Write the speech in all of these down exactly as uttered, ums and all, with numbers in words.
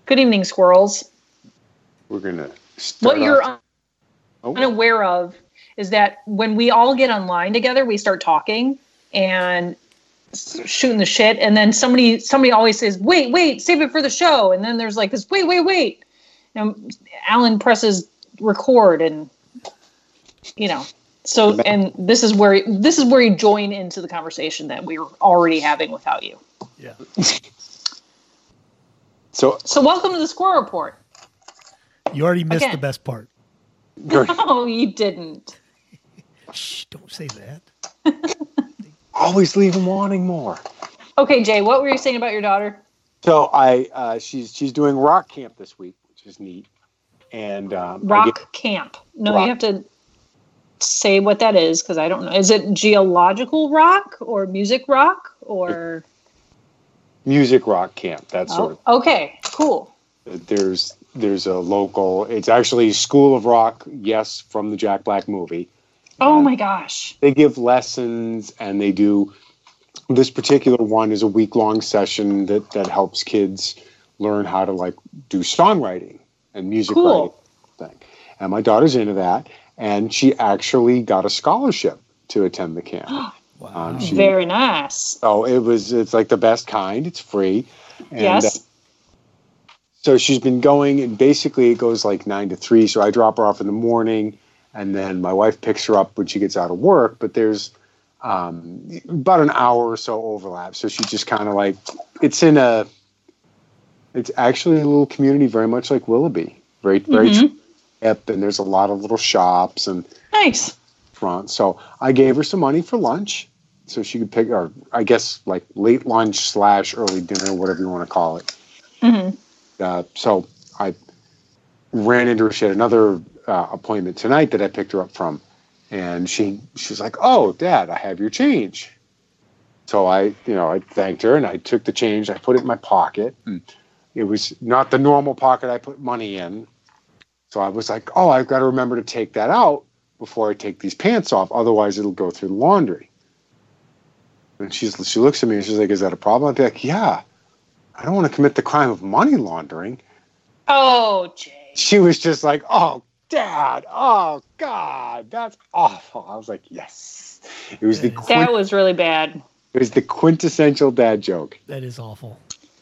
Good evening, squirrels. We're going to start What you're off... oh. unaware of is that when we all get online together, we start talking and shooting the shit. And then somebody somebody always says, wait, wait, save it for the show. And then there's like this, wait, wait, wait. And Alan presses record and, you know. So, and this is where this is where you join into the conversation that we were already having without you. Yeah. So, so welcome to the Squirrel Report. You already missed Again. the best part. No, you didn't. Shh, don't say that. Always leave them wanting more. Okay, Jay, what were you saying about your daughter? So I, uh, she's she's doing rock camp this week, which is neat. And um, rock get, camp. No, rock. You have to say what that is because I don't know. Is it geological rock or music rock or music rock camp? That sort of. Oh, okay, cool. There's there's a local. It's actually School of Rock. Yes, from the Jack Black movie. Oh and my gosh! They give lessons and they do. This particular one is a week long session that that helps kids learn how to like do songwriting and music cool. writing thing. And my daughter's into that, and she actually got a scholarship to attend the camp. Wow! Um, she, Very nice. Oh, it was. It's like the best kind. It's free. And, yes. Uh, so she's been going, and basically it goes like nine to three. So I drop her off in the morning, and then my wife picks her up when she gets out of work. But there's um, about an hour or so overlap. So she just kind of like, it's in a, it's actually a little community very much like Willoughby. Very, very mm-hmm. hip, and there's a lot of little shops and nice front. So I gave her some money for lunch so she could pick, or I guess like late lunch slash early dinner, whatever you want to call it. Mm-hmm. Uh, so I ran into her. She had another uh, appointment tonight that I picked her up from. And she she's like, oh, Dad, I have your change. So I, you know, I thanked her and I took the change. I put it in my pocket. And it was not the normal pocket I put money in. So I was like, oh, I've got to remember to take that out before I take these pants off. Otherwise, it'll go through the laundry. And she's she looks at me and she's like, is that a problem? I'd be like, yeah. I don't want to commit the crime of money laundering. Oh, Jay. She was just like, oh, Dad. Oh, God. That's awful. I was like, yes. It was that the is, That was really bad. It was the quintessential dad joke. That is awful.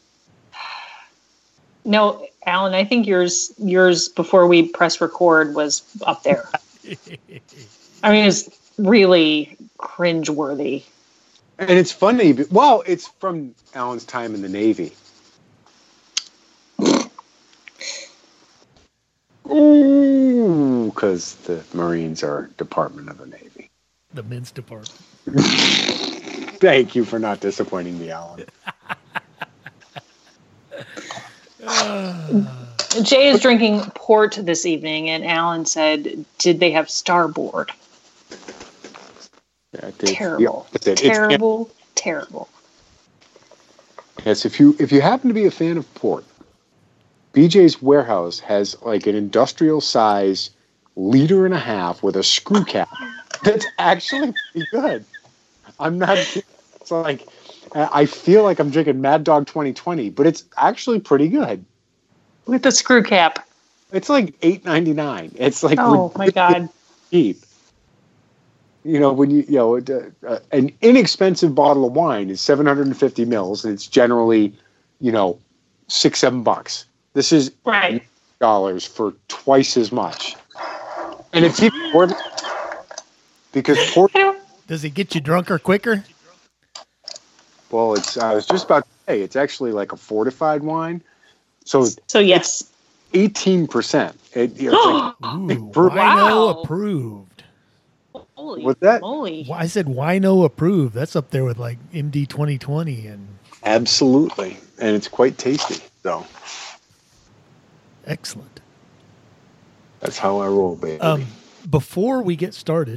No, Alan, I think yours yours before we press record was up there. I mean, it's really cringeworthy. And it's funny. Well, it's from Alan's time in the Navy. Ooh, because the Marines are Department of the Navy. The men's department. Thank you for not disappointing me, Alan. uh, Jay is drinking port this evening, and Alan said, did they have Starboard? Yeah, terrible. Yeah, it. Terrible, it's, terrible. Yes, if you if you happen to be a fan of port, B J's Warehouse has like an industrial size liter and a half with a screw cap. That's actually pretty good. I'm not kidding. It's like I feel like I'm drinking Mad Dog twenty twenty, but it's actually pretty good. With the screw cap. It's like eight ninety-nine. It's like oh my god, cheap. You know, when you, you know, uh, an inexpensive bottle of wine is seven hundred fifty mils, and it's generally, you know, six, seven bucks. This is right dollars for twice as much. And it's even more because port. Does it get you drunker quicker? Well, it's, I was just about to say, it's actually like a fortified wine. So, so yes, eighteen percent. It, you know, like, Ooh, for, wino wow. approved. Holy What's that? moly. I said wino approved. That's up there with like M D twenty twenty and absolutely, and it's quite tasty. So excellent. That's how I roll, baby. Um, before we get started,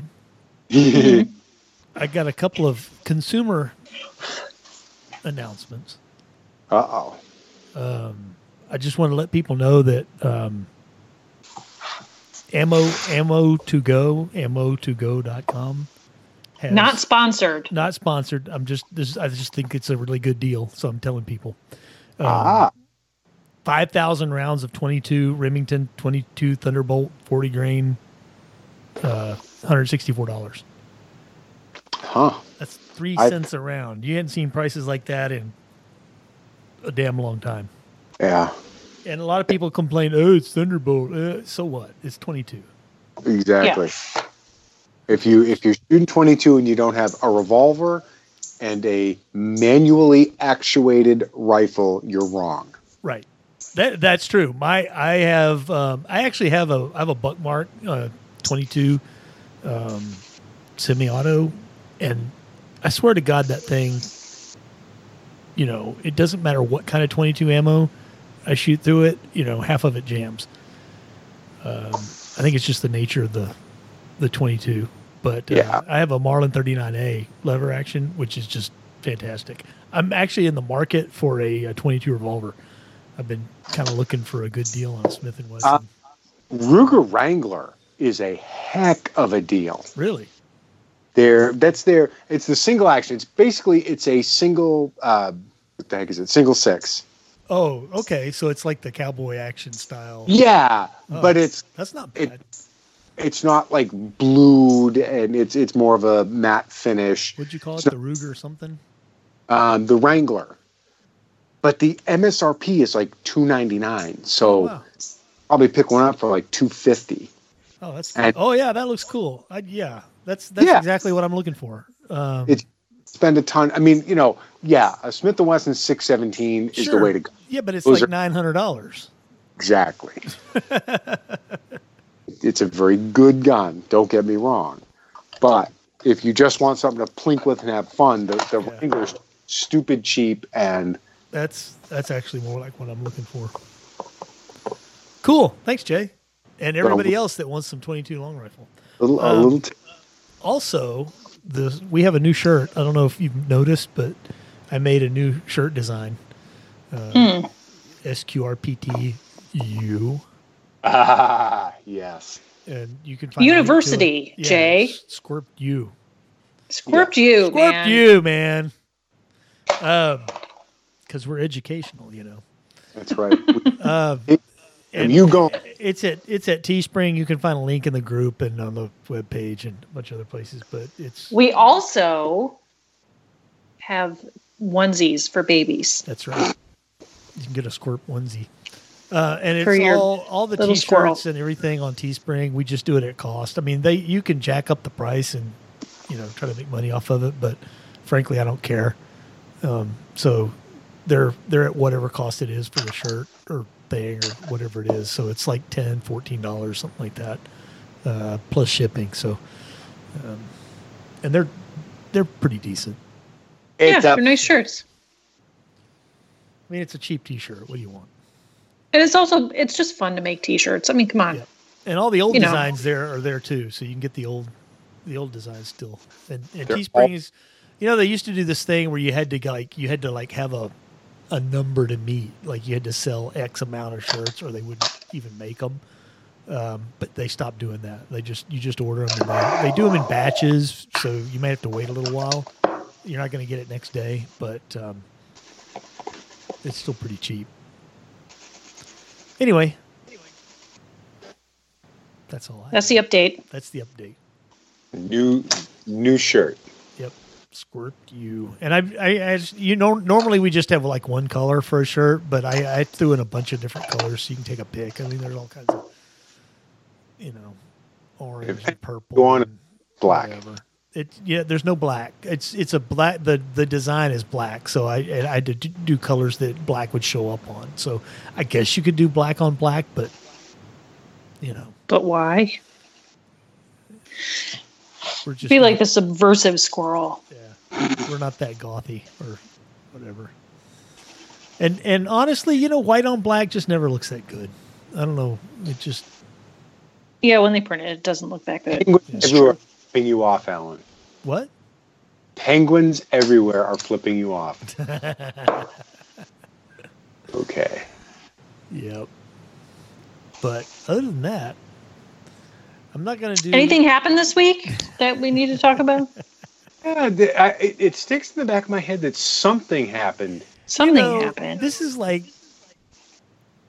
I got a couple of consumer announcements. Uh oh. Um, I just want to let people know that um, ammo ammo to go ammo to go dot com has, not sponsored. Not sponsored. I'm just this. I just think it's a really good deal, so I'm telling people. Um, ah. five thousand rounds of twenty-two Remington twenty-two Thunderbolt forty grain, uh, one hundred sixty-four dollars. Huh. That's three I- cents a round. You hadn't seen prices like that in a damn long time. Yeah. And a lot of people complain, oh, it's Thunderbolt. Uh, so what? It's twenty-two. Exactly. If you if you're shooting twenty-two and you don't have a revolver and a manually actuated rifle, you're wrong. Right. That that's true. My I have um, I actually have a I have a Buckmark uh, twenty-two um, semi-auto, and I swear to God that thing. You know, it doesn't matter what kind of twenty-two ammo I shoot through it. You know, half of it jams. Um, I think it's just the nature of the the twenty-two. But uh, Yeah. I have a Marlin thirty-nine A lever action, which is just fantastic. I'm actually in the market for a, a twenty-two revolver. I've been kind of looking for a good deal on Smith and Wesson. Uh, Ruger Wrangler is a heck of a deal. Really? There, that's their. It's the single action. It's basically it's a single. Uh, what the heck is it? Single six. Oh, okay. So it's like the cowboy action style. Yeah, Oh, but it's that's not it- bad. it's not like blued, and it's it's more of a matte finish. Would you call it So- the Ruger or something? Um, the Wrangler, but the M S R P is like two ninety nine. So Oh, wow. probably pick one up for like two fifty. Oh, that's. And- oh, yeah. That looks cool. I, yeah, that's that's Yeah. exactly what I'm looking for. Um, It's spend a ton. I mean, you know, yeah, a Smith and Wesson six seventeen is the Sure. way to go. yeah, but it's Those like are- nine hundred dollars. Exactly. It's a very good gun. Don't get me wrong, but if you just want something to plink with and have fun, the, the Yeah. Wrangler's stupid cheap, and That's that's actually more like what I'm looking for. Cool. Thanks, Jay, and everybody else that wants some twenty-two long rifle. a little, a Um, little t- Also, the we have a new shirt. I don't know if you've noticed, but I made a new shirt design. Uh, S Q R P T U, ah, yes. and you can find a link to University, it. Jay. it's Scorp U. Scorped you, Scorp man. U, man. Um, because we're educational, you know. That's right. Um, And you go. It's at it's at Teespring. You can find a link in the group and on the webpage and a bunch of other places. But it's We also have onesies for babies. that's right. You can get a Scorp onesie, uh, and For it's your all all the little T-shirts squirrel. and everything on Teespring. We just do it at cost. I mean, they you can jack up the price and you know try to make money off of it, but frankly, I don't care. Um, so they're they're at whatever cost it is for the shirt or thing or whatever it is. So it's like ten, fourteen dollars, something like that, uh, plus shipping. So, um, and they're they're pretty decent. Yeah, It's a, they're nice shirts. I mean, it's a cheap T-shirt. What do you want? And it's also it's just fun to make t-shirts. I mean, come on. Yeah. And all the old You know. designs there are there too, so you can get the old the old designs still. And, and They're Teespring all- is, you know, they used to do this thing where you had to like you had to like have a a number to meet, like you had to sell X amount of shirts, or they wouldn't even make them. Um, but they stopped doing that. They just you just order them, and they, they do them in batches, so you may have to wait a little while. You're not going to get it next day, but um, it's still pretty cheap. Anyway, that's all I. That's the update. That's the update. new new shirt. Yep, Squirt you. And I, I, as you know, normally we just have like one color for a shirt, but I, I threw in a bunch of different colors so you can take a pick. I mean, there's all kinds of, you know, orange and purple. Go on and black. whatever. It yeah, there's no black. It's it's a black. The the design is black, so I and I had to do do colors that black would show up on. So I guess you could do black on black, but you know, But why? we're just Be not- like the subversive squirrel. Yeah, we're not that gothy or whatever. And and honestly, you know, white on black just never looks that good. I don't know. It just Yeah, when they print it, it doesn't look that good. Penguins It's everywhere are flipping you off, Alan. what? Penguins everywhere are flipping you off. Okay. Yep. But other than that, I'm not going to do Anything happened this week that we need to talk about? Yeah, the, I, it, it sticks in the back of my head that something happened. Something You know, happened. This is like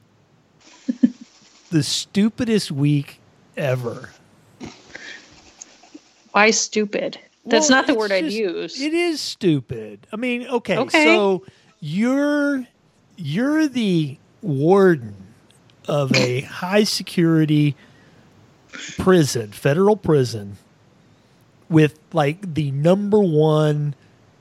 the stupidest week ever. Why stupid? That's Well, not the it's word I'd just- use. It is stupid. I mean, okay, Okay. so you're you're the warden of a high security prison, federal prison, with like the number one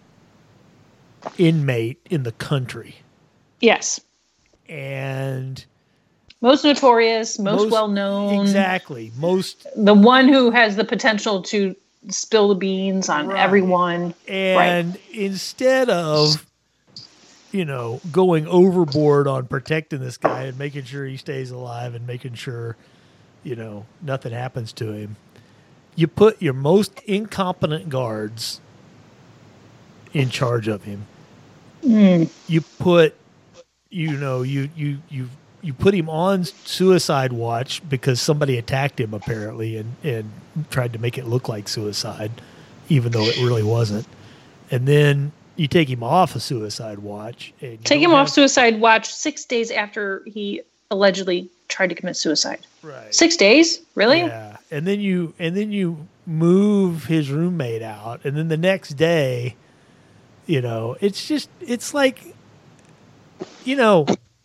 inmate in the country. Yes. And Most notorious, most, most- well known. Exactly. Most The one who has the potential to spill the beans on Right. everyone. And instead of, you know, going overboard on protecting this guy and making sure he stays alive and making sure, you know, nothing happens to him, you put your most incompetent guards in charge of him. You put, you know, you you you you put him on suicide watch because somebody attacked him apparently and and tried to make it look like suicide, even though it really wasn't. And then you take him off a suicide watch. And you Take don't him off have- suicide watch six days after he allegedly tried to commit suicide. Right. Six days? Really? Yeah, and then you and then you move his roommate out, and then the next day, you know, it's just it's like, you know,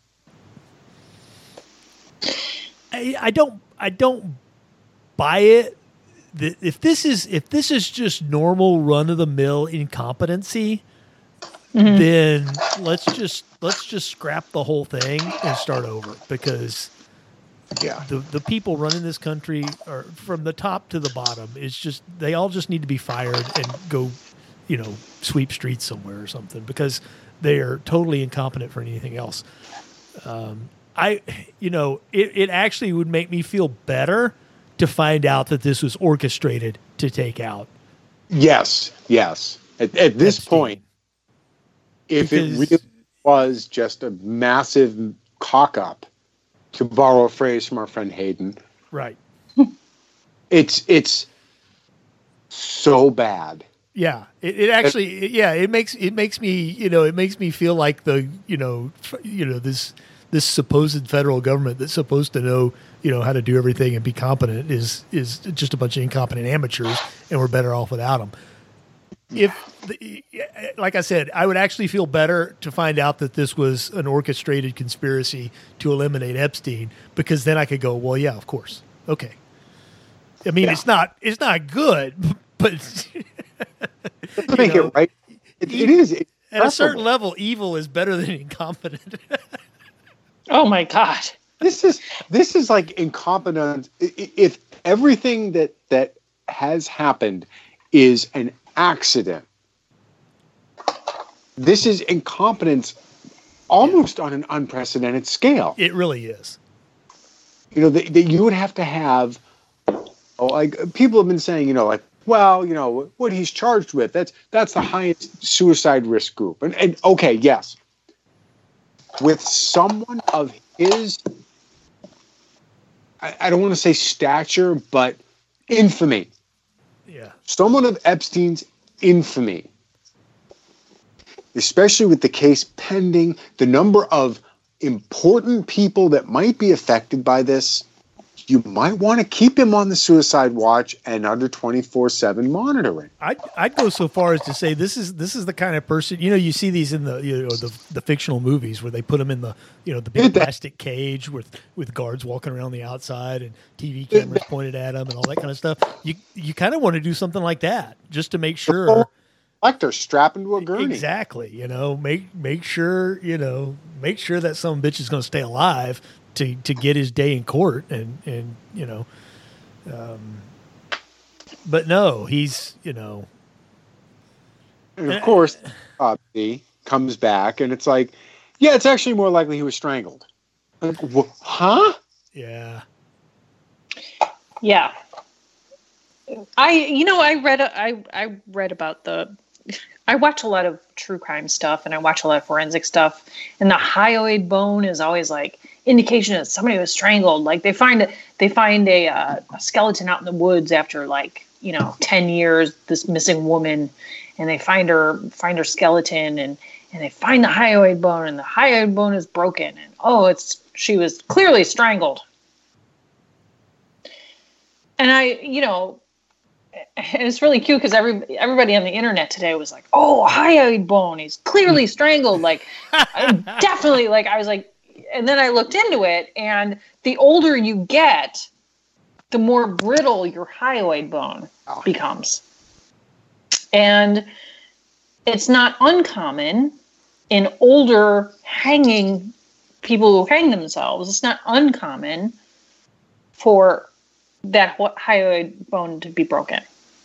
I, I don't I don't buy it. That if this is if this is just normal run of the mill incompetency, then let's just let's just scrap the whole thing and start over because Yeah. the the people running this country are from the top to the bottom. It's just they all just need to be fired and go, you know, sweep streets somewhere or something because they are totally incompetent for anything else. Um, I, you know, it, it actually would make me feel better to find out that this was orchestrated to take out. Yes. Yes. At, at this Epstein. point, if Because- it really was just a massive cock up, to borrow a phrase from our friend Hayden, Right. it's it's so bad. Yeah, it, it actually, it- yeah, it makes it makes me, you know, it makes me feel like the, you know, f- you know, this this supposed federal government that's supposed to know, you know, how to do everything and be competent is is just a bunch of incompetent amateurs, and we're better off without them. If, the, like I said, I would actually feel better to find out that this was an orchestrated conspiracy to eliminate Epstein, because then I could go, well, yeah, of course, okay. I mean, Yeah. it's not it's not good, but. To make know, it right, it, it is. It's At a certain preferable. level, evil is better than incompetent. Oh my God. This is this is like incompetence. I- i- If everything that that has happened is an accident, this is incompetence almost on an unprecedented scale. It really is. You know, that, that you would have to have, oh, like people have been saying, you know, like, well, you know, what he's charged with, that's that's the highest suicide risk group. And, and okay, yes. With someone of his, I, I don't want to say stature, but infamy. Yeah. Someone of Epstein's infamy, especially with the case pending, the number of important people that might be affected by this, you might want to keep him on the suicide watch and under twenty-four seven monitoring. I'd, I'd go so far as to say this is this is the kind of person, you know, you see these in the you know the, the fictional movies where they put them in the you know the big Did that- plastic cage with with guards walking around the outside and T V cameras pointed at them and all that kind of stuff. You you kind of want to do something like that just to make sure. Lecter strapped into a gurney. Exactly. You know, make make sure you know make sure that some bitch is going to stay alive to to get his day in court and and you know. Um, but no, he's you know. And of course, autopsy comes back, and it's like, yeah, it's actually more likely he was strangled. Like, wh- huh? Yeah. Yeah. I you know I read a- I I read about the I watch a lot of true crime stuff and I watch a lot of forensic stuff, and the hyoid bone is always like indication that somebody was strangled. Like they find a, they find a, uh, a skeleton out in the woods after like you know ten years, this missing woman, and they find her find her skeleton and and they find the hyoid bone, and the hyoid bone is broken, and oh, it's she was clearly strangled. and I, you know, and it's really cute because every everybody on the internet today was like, "Oh, hyoid bone. He's clearly strangled." Like, I definitely, like, I was like, and then I looked into it, and the older you get, the more brittle your hyoid bone oh. becomes, and it's not uncommon in older hanging people who hang themselves. It's not uncommon for that hyoid bone to be broken.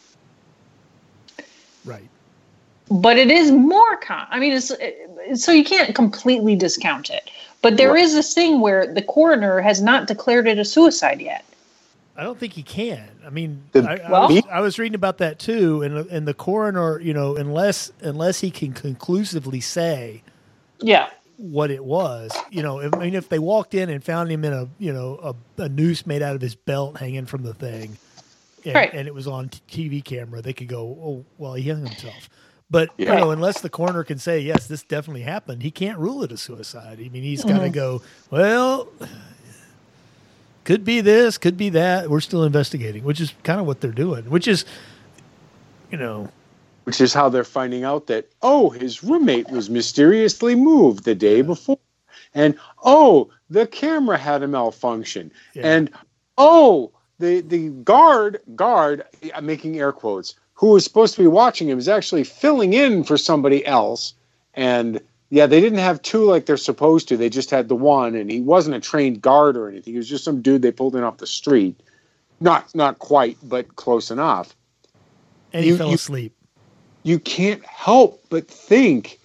Right. But it is more common. I mean, it's, it, so you can't completely discount it. But there right. is this thing where the coroner has not declared it a suicide yet. I don't think he can. I mean, the, I, well, I, was, I was reading about that too, and and the coroner, you know, unless unless he can conclusively say, yeah, what it was, you know, I mean, if they walked in and found him in a, you know, a, a noose made out of his belt hanging from the thing, and, right. and it was on T V camera, they could go, oh, well, he hung himself. But, yeah. you know, unless the coroner can say, yes, this definitely happened, he can't rule it a suicide. I mean, he's mm-hmm. got to go, well, could be this, could be that. We're still investigating, which is kind of what they're doing, which is, you know. Which is how they're finding out that, oh, his roommate was mysteriously moved the day before. And, oh, the camera had a malfunction. Yeah. And, oh, the, the guard, guard, I'm making air quotes, who was supposed to be watching him is actually filling in for somebody else. And, yeah, they didn't have two like they're supposed to. They just had the one, and he wasn't a trained guard or anything. He was just some dude they pulled in off the street. Not not quite, but close enough. And he you, fell you, asleep. You can't help but think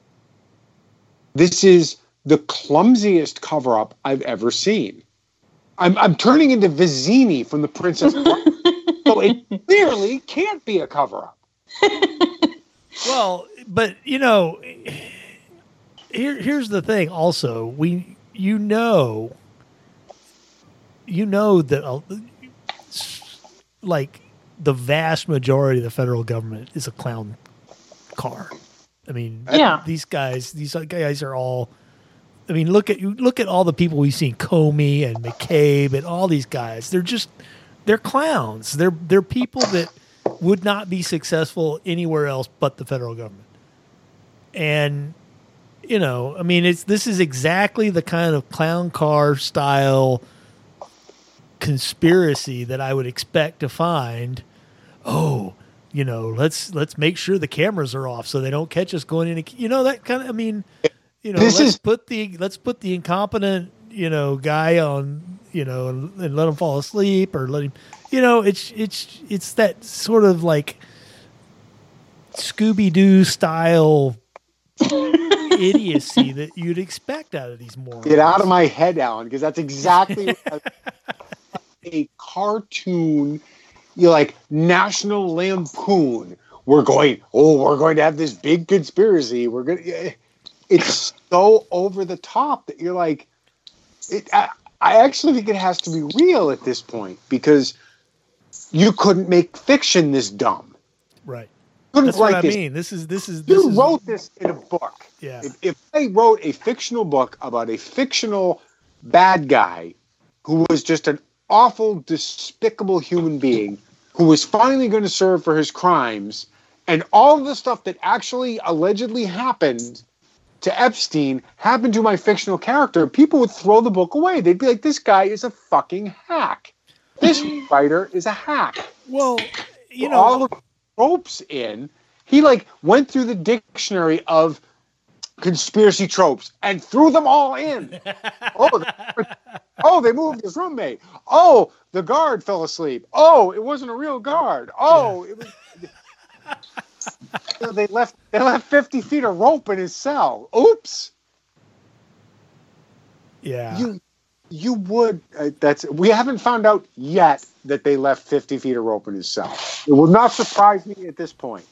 this is the clumsiest cover-up I've ever seen. I'm, I'm turning into Vizzini from The Princess Bride. So it clearly can't be a cover-up. Well, but, you know, here, here's the thing also. We, you know, you know that, uh, like, the vast majority of the federal government is a clown car. I mean, yeah. these guys, these guys are all, I mean, look at you, look at all the people we've seen, Comey and McCabe and all these guys. They're just, they're clowns. They're, they're people that would not be successful anywhere else but the federal government. And, you know, I mean, it's, this is exactly the kind of clown car style conspiracy that I would expect to find. Oh, you know, let's let's make sure the cameras are off so they don't catch us going in. And, you know, that kind of. I mean, you know, this let's is, put the let's put the incompetent, you know, guy on, you know, and, and let him fall asleep or let him. You know, it's it's it's that sort of like Scooby-Doo style idiocy that you'd expect out of these morons. Get out of my head, Alan, because that's exactly a cartoon. You know, like National Lampoon. We're going, oh, we're going to have this big conspiracy. We're going to, it's so over the top that you're like, it, I, I actually think it has to be real at this point because you couldn't make fiction this dumb. Right. Couldn't That's what I this. mean. This is, this is, this you is, wrote this in a book. Yeah. If, if I wrote a fictional book about a fictional bad guy who was just an awful, despicable human being who was finally going to serve for his crimes, and all of the stuff that actually allegedly happened to Epstein happened to my fictional character, people would throw the book away. They'd be like, this guy is a fucking hack. This writer is a hack. Well, you know, all the tropes in, he like went through the dictionary of conspiracy tropes and threw them all in. Oh, the, oh, they moved his roommate. Oh, the guard fell asleep. Oh, it wasn't a real guard. Oh, yeah. It was. You know, they left. They left fifty feet of rope in his cell. Oops. Yeah. You, you would. Uh, that's. We haven't found out yet that they left fifty feet of rope in his cell. It would not surprise me at this point.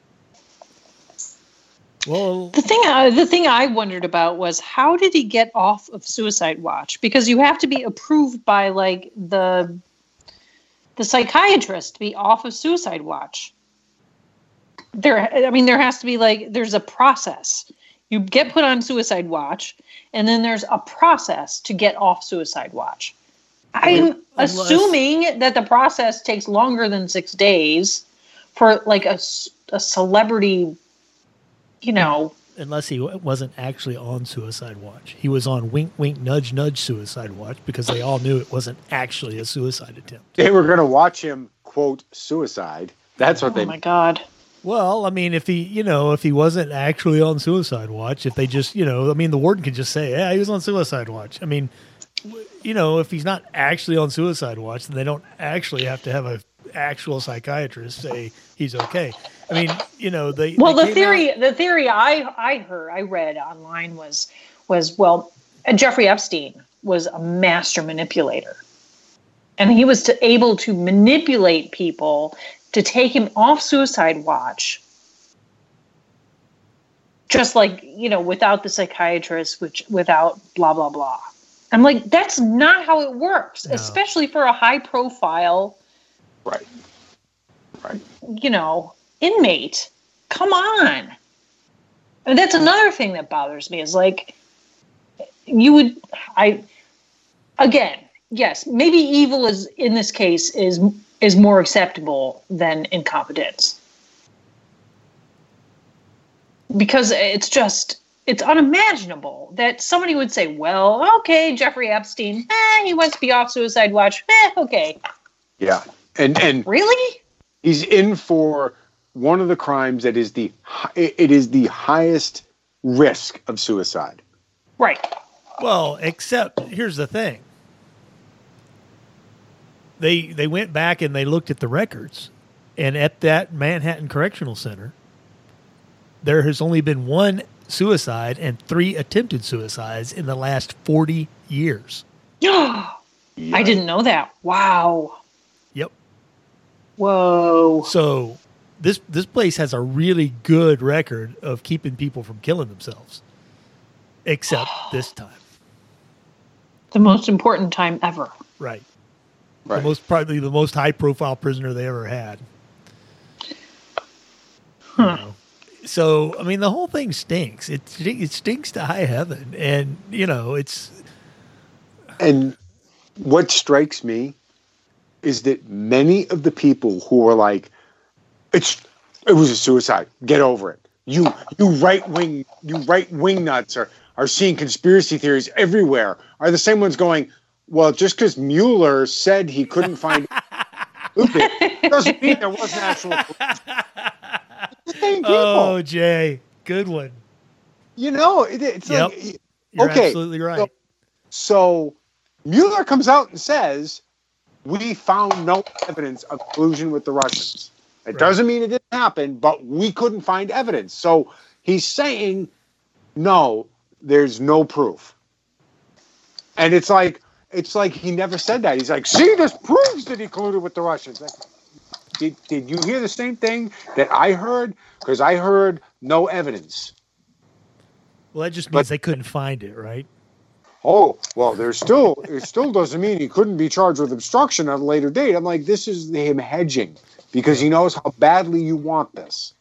Well, the thing I, the thing I wondered about was how did he get off of Suicide Watch? Because you have to be approved by like the the psychiatrist to be off of Suicide Watch. There, I mean, there has to be like there's a process. You get put on Suicide Watch, and then there's a process to get off Suicide Watch. I'm Unless- assuming that the process takes longer than six days for like a, s- a celebrity, you know. Unless he w- wasn't actually on suicide watch. He was on wink, wink, nudge, nudge suicide watch because they all knew it wasn't actually a suicide attempt. They were going to watch him, quote, suicide. That's what Oh they. my God. Well, I mean, if he, you know, if he wasn't actually on suicide watch, if they just, you know, I mean, the warden could just say, yeah, he was on suicide watch. I mean, w- you know, if he's not actually on suicide watch, then they don't actually have to have a actual psychiatrist say he's okay. I mean, you know, they. Well, they the came theory, out- the theory I I heard, I read online was was well, Jeffrey Epstein was a master manipulator, and he was to, able to manipulate people to take him off suicide watch, just like, you know, without the psychiatrist, which without blah blah blah. I'm like, that's not how it works, No. especially for a high profile, Right. Right. you know, inmate. Come on. And that's another thing that bothers me is like, you would, I, again, yes, maybe evil is, in this case, is, is more acceptable than incompetence. Because it's just, it's unimaginable that somebody would say, well, okay, Jeffrey Epstein, eh, he wants to be off suicide watch. Eh, okay. Yeah. And and Really? he's in for one of the crimes that is the hi- it is the highest risk of suicide. Right. Well, except here's the thing. They they went back and they looked at the records, and at that Manhattan Correctional Center, there has only been one suicide and three attempted suicides in the last forty years. I didn't know that. Wow. Yep. Whoa. So this this place has a really good record of keeping people from killing themselves, except this time. The most important time ever. Right. Right. The most probably the most high profile prisoner they ever had. Huh. You know? So I mean, the whole thing stinks. It it stinks to high heaven, and you know it's And what strikes me is that many of the people who are like, it's it was a suicide. Get over it. You you right wing you right wing nuts are are seeing conspiracy theories everywhere. Are the same ones going, well, just because Mueller said he couldn't find it doesn't mean there wasn't actual proof. The same people. oh Jay, good one. You know, it, it's Yep. like You're okay, absolutely right. So, so Mueller comes out and says, we found no evidence of collusion with the Russians. It Right. doesn't mean it didn't happen, but we couldn't find evidence. So he's saying, no, there's no proof. And it's like, it's like he never said that. He's like, see, this proves that he colluded with the Russians. Like, did, did you hear the same thing that I heard? Because I heard no evidence. Well, that just But- means they couldn't find it, right? Oh, well, there's still, it still doesn't mean he couldn't be charged with obstruction at a later date. I'm like, this is him hedging because he knows how badly you want this.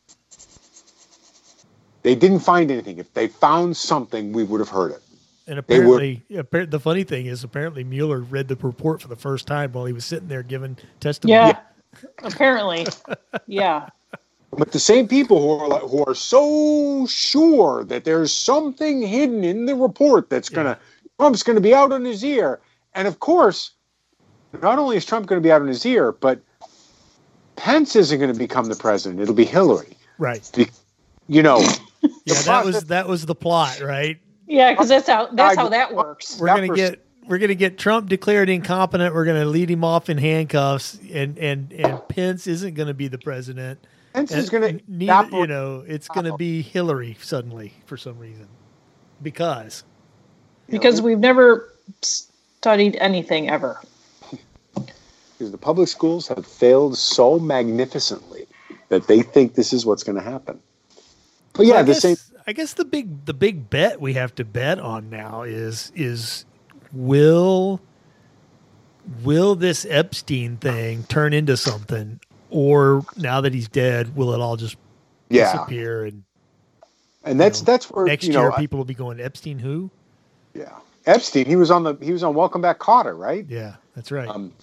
They didn't find anything. If they found something, we would have heard it. And They were- apparently, appar- the funny thing is, apparently Mueller read the report for the first time while he was sitting there giving testimony. Yeah. Apparently. Yeah. But the same people who are like, who are so sure that there's something hidden in the report that's gonna Trump's gonna be out on his ear, and of course, not only is Trump gonna be out on his ear, but Pence isn't gonna become the president. It'll be Hillary. Right. Be- you know, Yeah, that was that was the plot, right? Yeah, because that's how that's how that works. We're That gonna pers- get we're gonna get Trump declared incompetent. We're gonna lead him off in handcuffs, and and and Pence isn't gonna be the president. Pence And is gonna neither, evaporate- you know, it's gonna be Hillary suddenly for some reason, because Because we've never studied anything ever. because the public schools have failed so magnificently that they think this is what's going to happen. But yeah, So I the guess, same. I guess the big the big bet we have to bet on now is is will will this Epstein thing turn into something, or now that he's dead, will it all just Yeah, disappear and and that's you know, that's where next you know, year I- people will be going Epstein who? yeah, Epstein, he was on the he was on Welcome Back, Kotter, right? Yeah, that's right. Um,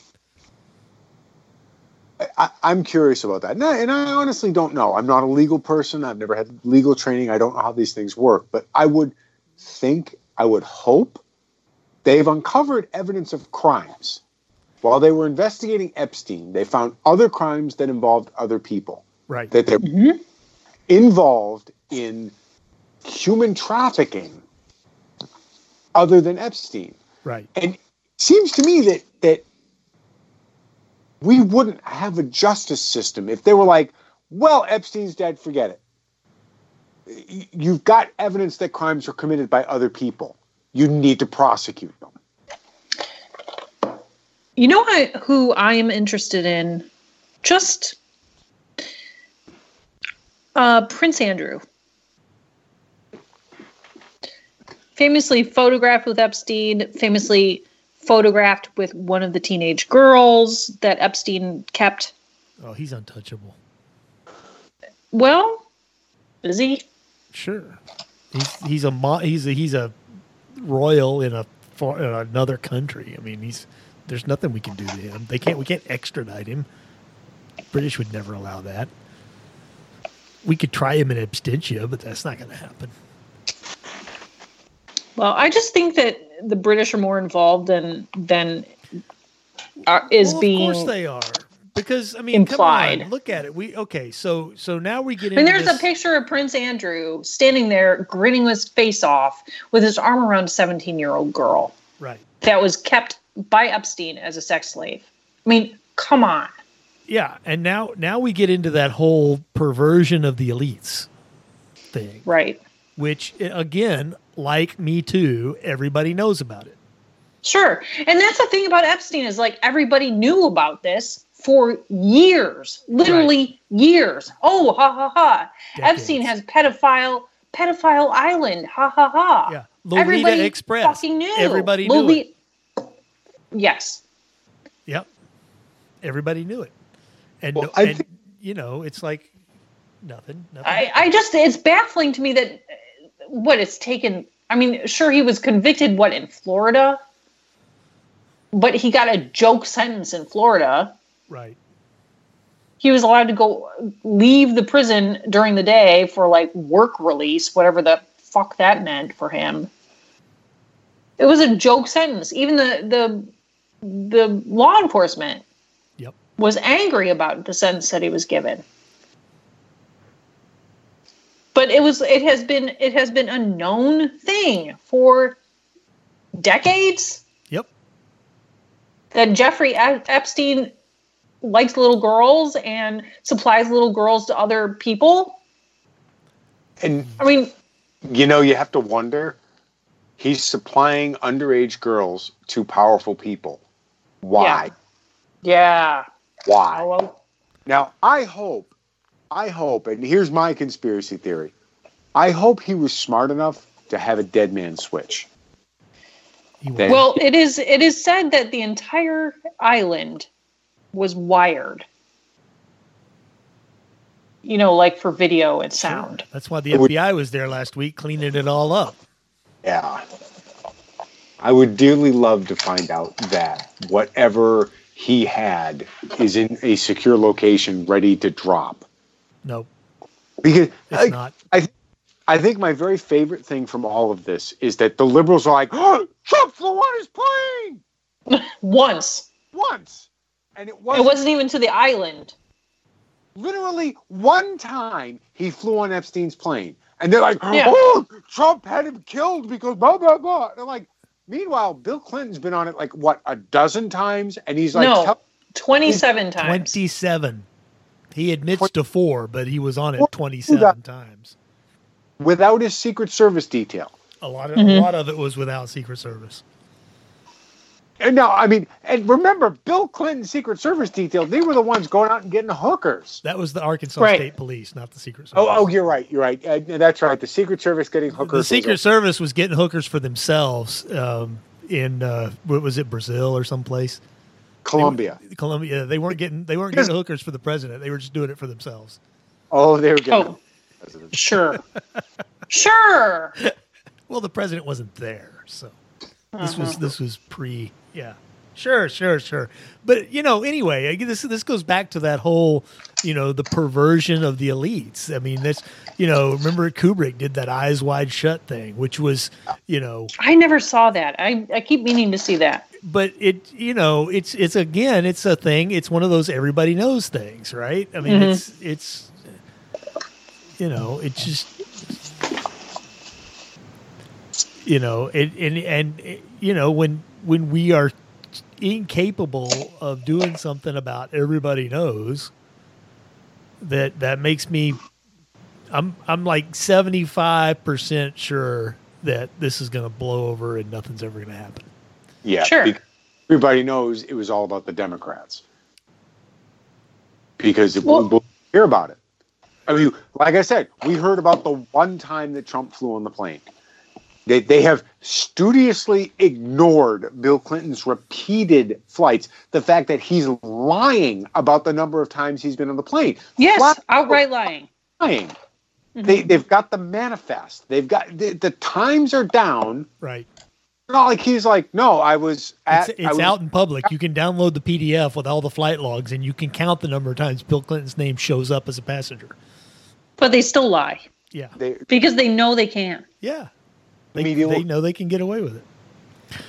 I, I'm curious about that, and I, and I honestly don't know. I'm not a legal person. I've never had legal training. I don't know how these things work, but I would think, I would hope, they've uncovered evidence of crimes. While they were investigating Epstein, they found other crimes that involved other people. Right. That they're mm-hmm. involved in human trafficking other than Epstein. Right. And it seems to me that that we wouldn't have a justice system if they were like, well, Epstein's dead, forget it. You've got evidence that crimes are committed by other people. You need to prosecute them. You know I, who I am interested in? Just uh, Prince Andrew. Famously photographed with Epstein, famously photographed with one of the teenage girls that Epstein kept. Oh, he's untouchable. Well, is he? Sure. He's he's a mo- he's a, he's a royal in a for, in another country. I mean, he's there's nothing we can do to him. They can't we can't extradite him. British would never allow that. We could try him in absentia, but that's not going to happen. Well, I just think that the British are more involved than than are, is well, being. Of course they are, because I mean, implied. Come on, look at it. We okay, so so now we get into. And there's this. a picture of Prince Andrew standing there, grinning his face off, with his arm around a seventeen-year-old girl. Right. That was kept by Epstein as a sex slave. I mean, come on. Yeah, and now now we get into that whole perversion of the elites thing, right? Which again, like Me Too, everybody knows about it. Sure, and that's the thing about Epstein is like everybody knew about this for years, literally right. years. Oh, ha ha ha! Decades. Epstein has pedophile pedophile island. Ha ha ha! Yeah, Lolita everybody Express. Fucking knew. Everybody Loli- knew it. Yes. Yep. Everybody knew it. And, well, no, I and think, you know, it's like nothing. nothing. I, I just, it's baffling to me that what it's taken. I mean, sure, he was convicted, what, in Florida? But he got a joke sentence in Florida. Right. He was allowed to go leave the prison during the day for like work release, whatever the fuck that meant for him. It was a joke sentence. Even the, the, the law enforcement was angry about the sentence that he was given. But it was it has been it has been a known thing for decades. Yep. That Jeffrey Epstein likes little girls and supplies little girls to other people. And I mean, you know, you have to wonder, he's supplying underage girls to powerful people. Why? Yeah. yeah. Why? Oh, well. Now, I hope, I hope, and here's my conspiracy theory. I hope he was smart enough to have a dead man switch. That, well, it is it is said that the entire island was wired. You know, like for video and sound. Sure. That's why the F B I was there last week cleaning it all up. Yeah. I would dearly love to find out that whatever he had is in a secure location ready to drop. No. Because it's I, not. I, th- I think my very favorite thing from all of this is that the liberals are like, oh, Trump flew on his plane! Once. Once. And it wasn't, it wasn't even to the island. Literally one time he flew on Epstein's plane. And they're like, yeah. oh, Trump had him killed because blah, blah, blah. They're like, meanwhile, Bill Clinton's been on it like, what, a dozen times? And he's like... No, tell- twenty-seven times. twenty-seven. He admits twenty to four, but he was on it twenty-seven times. Without his Secret Service detail. A lot of mm-hmm. a lot of it was without Secret Service. And now, I mean, and remember, Bill Clinton's Secret Service detail, they were the ones going out and getting hookers. That was the Arkansas right. State Police, not the Secret Service. Oh, oh, you're right. You're right. Uh, that's right. The Secret Service getting hookers. The Secret was Service was getting hookers for themselves um, in, uh, what was it, Brazil or someplace? Colombia. They were, Colombia. They weren't getting they weren't getting hookers for the president. They were just doing it for themselves. Oh, they were getting oh, sure. Sure. Well, the president wasn't there, so. This Uh-huh. was this was pre. Yeah. Sure, sure, sure. But you know, anyway, I guess this this goes back to that whole, you know, the perversion of the elites. I mean, that's, you know, remember Kubrick did that Eyes Wide Shut thing, which was, you know, I never saw that. I, I keep meaning to see that. but it, you know, it's it's again, it's a thing. It's one of those everybody knows things, right? I mean, Mhm. it's it's, you know, it's just, you know, it, and and it, you know, when when we are incapable of doing something about everybody knows, that that makes me I'm I'm like seventy-five percent sure that this is going to blow over and nothing's ever going to happen. Yeah, Sure. because everybody knows it was all about the Democrats because it, Well- we'll hear about it. I mean, like I said, we heard about the one time that Trump flew on the plane. They they have studiously ignored Bill Clinton's repeated flights. The fact that he's lying about the number of times he's been on the plane. Yes, Flat outright lying. lying. Mhm. They they've got the manifest. They've got the, the times are down. Right. It's not like he's like, no, I was at. It's, I it's was, out in public. You can download the P D F with all the flight logs, and you can count the number of times Bill Clinton's name shows up as a passenger. But they still lie Yeah. They, because they know they can. Yeah. They, Media- they know they can get away with it.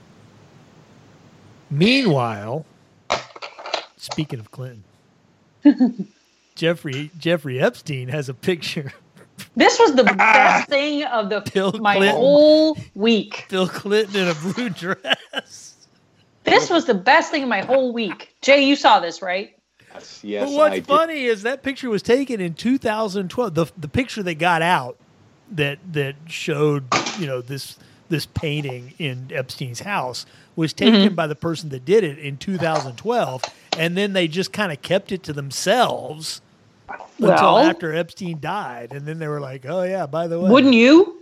Meanwhile, speaking of Clinton, Jeffrey Jeffrey Epstein has a picture. This was the best thing of the Bill my Clinton. whole week. Bill Clinton in a blue dress. This was the best thing of my whole week. Jay, you saw this, right? yes, yes, But what's I did. funny is that picture was taken in two thousand twelve. The the picture that got out that that showed, you know, this this painting in Epstein's house was taken by the person that did it in two thousand twelve, and then they just kind of kept it to themselves until Well, after Epstein died, and then they were like, "Oh yeah, by the way, wouldn't you?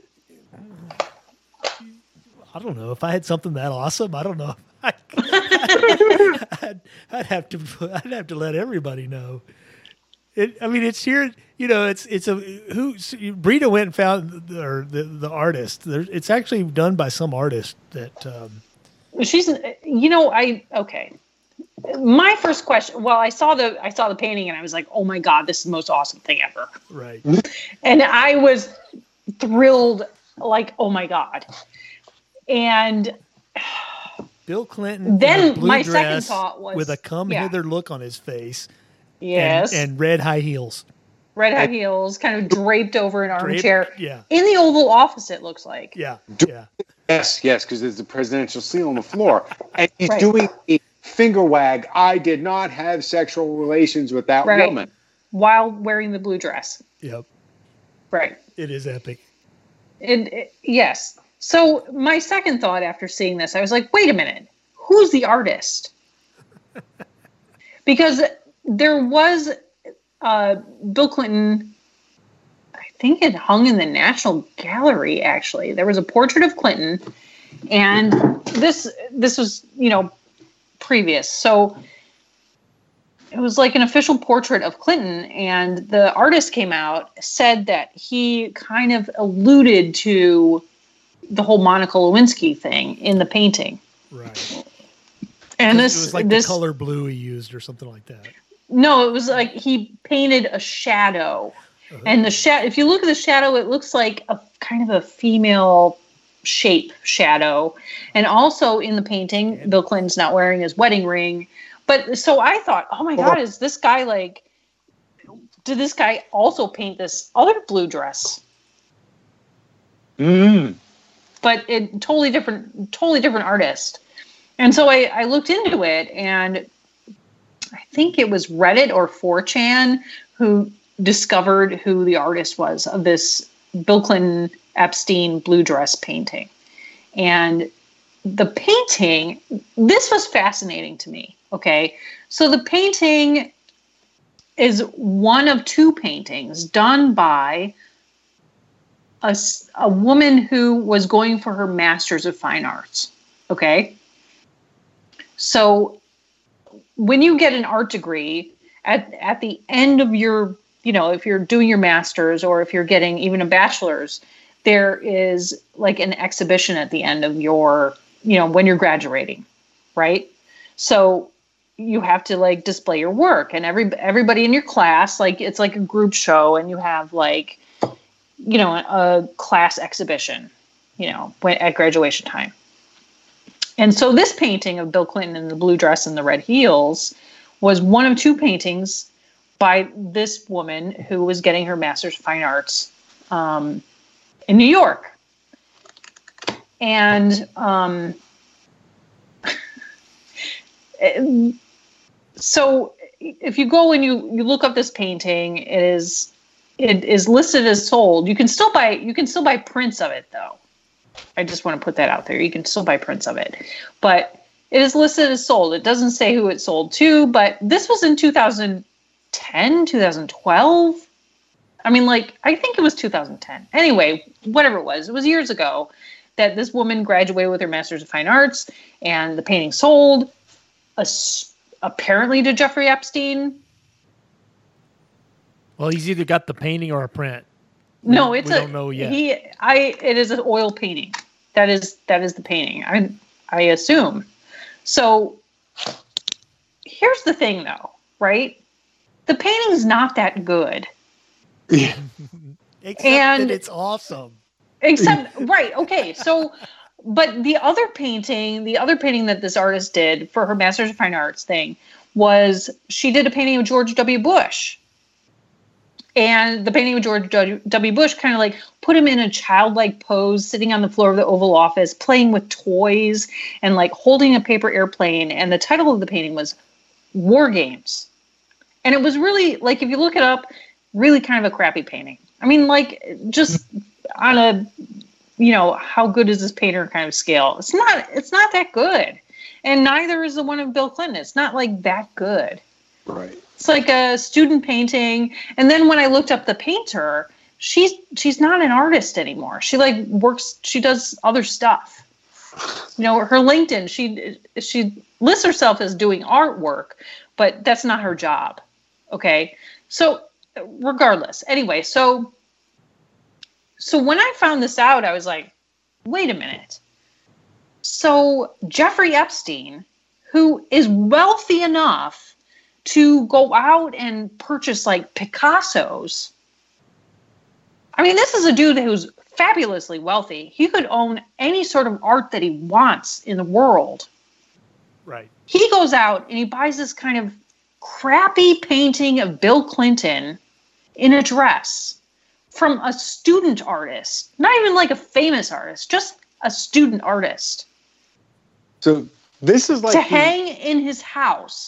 I don't know if I had something that awesome. I don't know. I, I'd, I'd have to. I'd have to let everybody know. It, I mean, it's here. You know, it's it's a who. Brita went and found the, or the the artist. There, it's actually done by some artist that. Um, She's, you know, I okay. My first question. Well, I saw the I saw the painting and I was like, oh my god, this is the most awesome thing ever. right. And I was thrilled, like, oh my god. And Bill Clinton. Then in a blue my second dress thought was- with a come yeah. hither look on his face. yes, And, and red high heels. red high heels, kind of draped over an Draped- armchair yeah. in the Oval Office. It looks like. Yeah. Do- Yeah. Yes, yes, because there's the presidential seal on the floor, and he's Right. doing a finger wag. I did not have sexual relations with that Right. woman. While wearing the blue dress. Yep. Right. It is epic. And it, yes. So my second thought after seeing this, I was like, wait a minute, who's the artist? Because there was uh, Bill Clinton, I think it hung in the National Gallery, actually. There was a portrait of Clinton, and this this was, you know, previous. So it was like an official portrait of Clinton, and the artist came out, said that he kind of alluded to the whole Monica Lewinsky thing in the painting. Right. And it this was like this the color blue he used or something like that. no, it was like he painted a shadow. Uh-huh. And the shadow, if you look at the shadow, it looks like a kind of a female shape shadow. And also in the painting, Bill Clinton's not wearing his wedding ring. But so I thought, oh my God, is this guy like, did this guy also paint this other blue dress? Mm. But it totally different, totally different artist. And so I, I looked into it, and I think it was Reddit or four chan who discovered who the artist was of this Bill Clinton Epstein blue dress painting. And the painting, this was fascinating to me. Okay. So the painting is one of two paintings done by a, s- a woman who was going for her Master's of Fine Arts. Okay. So when you get an art degree, at, at the end of your, you know, if you're doing your master's or if you're getting even a bachelor's, there is like an exhibition at the end of your you know, when you're graduating, right? So you have to like display your work, and every everybody in your class, like it's like a group show, and you have like, you know, a class exhibition, you know, when, at graduation time. And so this painting of Bill Clinton in the blue dress and the red heels was one of two paintings by this woman who was getting her Master's of Fine Arts um, in New York. And um, so if you go and you, you look up this painting, it is it is listed as sold. You can still buy you can still buy prints of it though. I just want to put that out there. You can still buy prints of it, but it is listed as sold. It doesn't say who it sold to, but this was in two thousand ten, two thousand twelve. I mean, like, I think it was two thousand ten. Anyway, whatever it was, it was years ago that this woman graduated with her Master's of Fine Arts, and the painting sold, uh, apparently to Jeffrey Epstein. Well, he's either got the painting or a print. No, we, it's we a don't know yet. he. I. It is an oil painting. That is that is the painting. I I assume. So here's the thing, though, right? The painting's not that good. Yeah. Except And- that it's awesome. Except, right, okay, so, but the other painting, the other painting that this artist did for her Master's of Fine Arts thing was she did a painting of George W. Bush. And the painting of George W. Bush kind of like put him in a childlike pose, sitting on the floor of the Oval Office, playing with toys and like holding a paper airplane. And the title of the painting was War Games. And it was really, like, if you look it up, really kind of a crappy painting. I mean, like, just on a, you know, how good is this painter kind of scale? It's not, it's not that good. And neither is the one of Bill Clinton. It's not like that good. Right. It's like a student painting. And then when I looked up the painter, she's, she's not an artist anymore. She like works, she does other stuff. You know, her LinkedIn, she, she lists herself as doing artwork, but that's not her job. Okay. So regardless, anyway, so, so when I found this out, I was like, wait a minute. So Jeffrey Epstein, who is wealthy enough to go out and purchase like Picassos. I mean, this is a dude who's fabulously wealthy. He could own any sort of art that he wants in the world. Right. He goes out and he buys this kind of crappy painting of Bill Clinton in a dress from a student artist, not even like a famous artist, just a student artist. So this is like to the, hang in his house.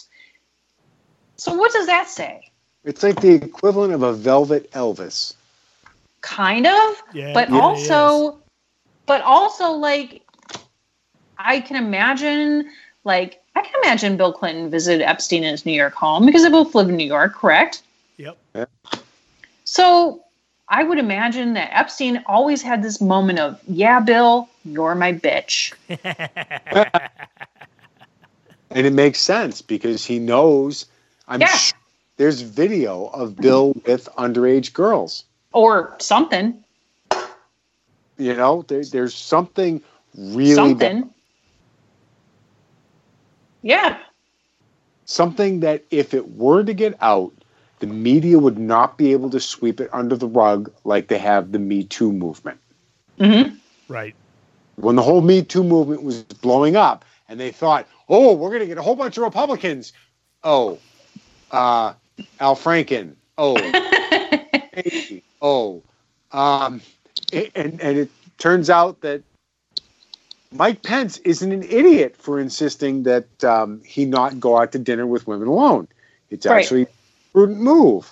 So what does that say? it's like the equivalent of a velvet Elvis. Kind of, Yeah, but yeah, also, but also like, I can imagine, like, I can imagine Bill Clinton visited Epstein in his New York home because they both live in New York, correct? Yep. Yeah. So I would imagine that Epstein always had this moment of, yeah, Bill, you're my bitch. And it makes sense because he knows, I'm Yeah. sure there's video of Bill with underage girls. Or something. You know, there, there's something really Something. bad. Yeah. Something that if it were to get out, the media would not be able to sweep it under the rug like they have the Me Too movement. Mm-hmm. Right. When the whole Me Too movement was blowing up and they thought, oh, we're going to get a whole bunch of Republicans. Oh, uh, Al Franken. Oh, hey, oh. Um, and, and it turns out that Mike Pence isn't an idiot for insisting that um, he not go out to dinner with women alone. It's Right. actually a prudent move.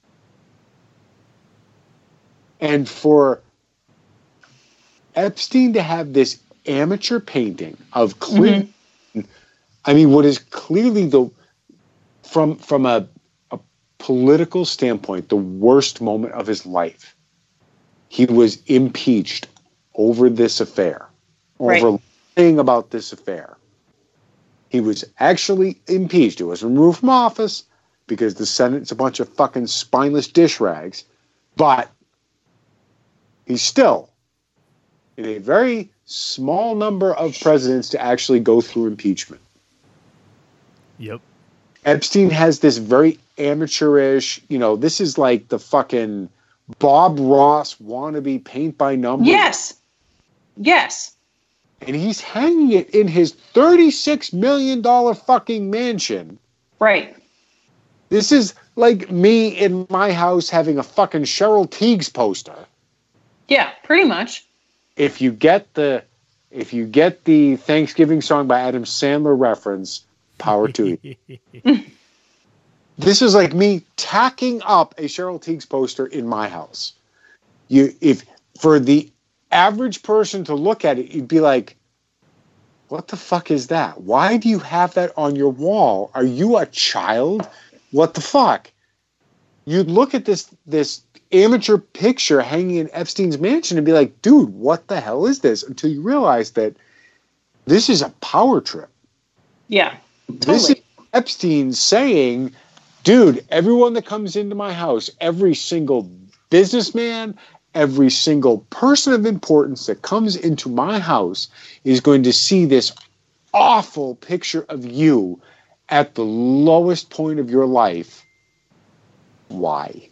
And for Epstein to have this amateur painting of Clinton, mm-hmm. I mean, what is clearly the from from a, a political standpoint, the worst moment of his life. He was impeached over this affair, Right. over lying about this affair. He was actually impeached. He was removed from office because the Senate's a bunch of fucking spineless dish rags, but he's still in a very small number of presidents to actually go through impeachment. Yep. Epstein has this very amateurish, you know, this is like the fucking Bob Ross wannabe paint by numbers. Yes. Yes. And he's hanging it in his thirty-six million dollars fucking mansion. Right. This is like me in my house having a fucking Cheryl Tiegs poster. Yeah, pretty much. If you get the if you get the Thanksgiving song by Adam Sandler reference, power to you. This is like me tacking up a Cheryl Tiegs poster in my house. You if for the average person to look at it, you'd be like, what the fuck is that? Why do you have that on your wall? Are you a child? What the fuck? You'd look at this this amateur picture hanging in Epstein's mansion and be like, dude, what the hell is this? Until you realize that this is a power trip. Yeah, totally. This is Epstein saying, dude, everyone that comes into my house, every single businessman, every single person of importance that comes into my house is going to see this awful picture of you at the lowest point of your life. Why?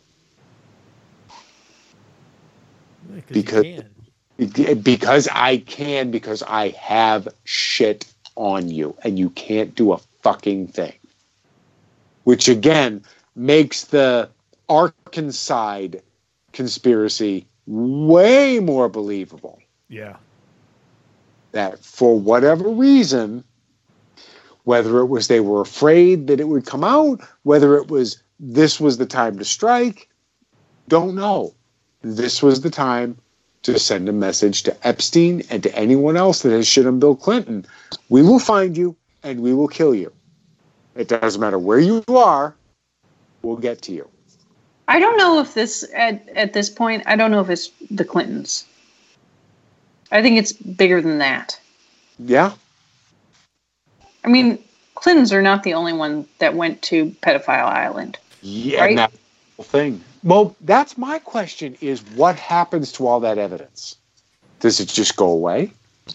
Because because I can, because I have shit on you, and you can't do a fucking thing. Which again makes the Arkansas conspiracy way more believable. Yeah. That for whatever reason, whether it was they were afraid that it would come out, whether it was this was the time to strike, don't know. This was the time to send a message to Epstein and to anyone else that has shit on Bill Clinton. We will find you and we will kill you. It doesn't matter where you are, we'll get to you. I don't know if this, at, at this point, I don't know if it's the Clintons. I think it's bigger than that. Yeah? I mean, Clintons are not the only one that went to Pedophile Island. Yeah, right? That whole thing. Well, that's my question is what happens to all that evidence? Does it just go away?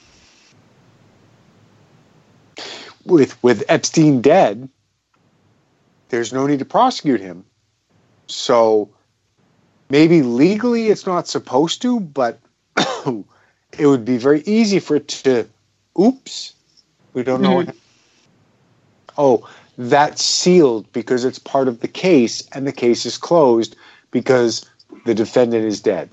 With with Epstein dead, there's no need to prosecute him. So maybe legally it's not supposed to, but it would be very easy for it to, oops, we don't know Mm-hmm. what happened. Oh, that's sealed because it's part of the case, and the case is closed because the defendant is dead.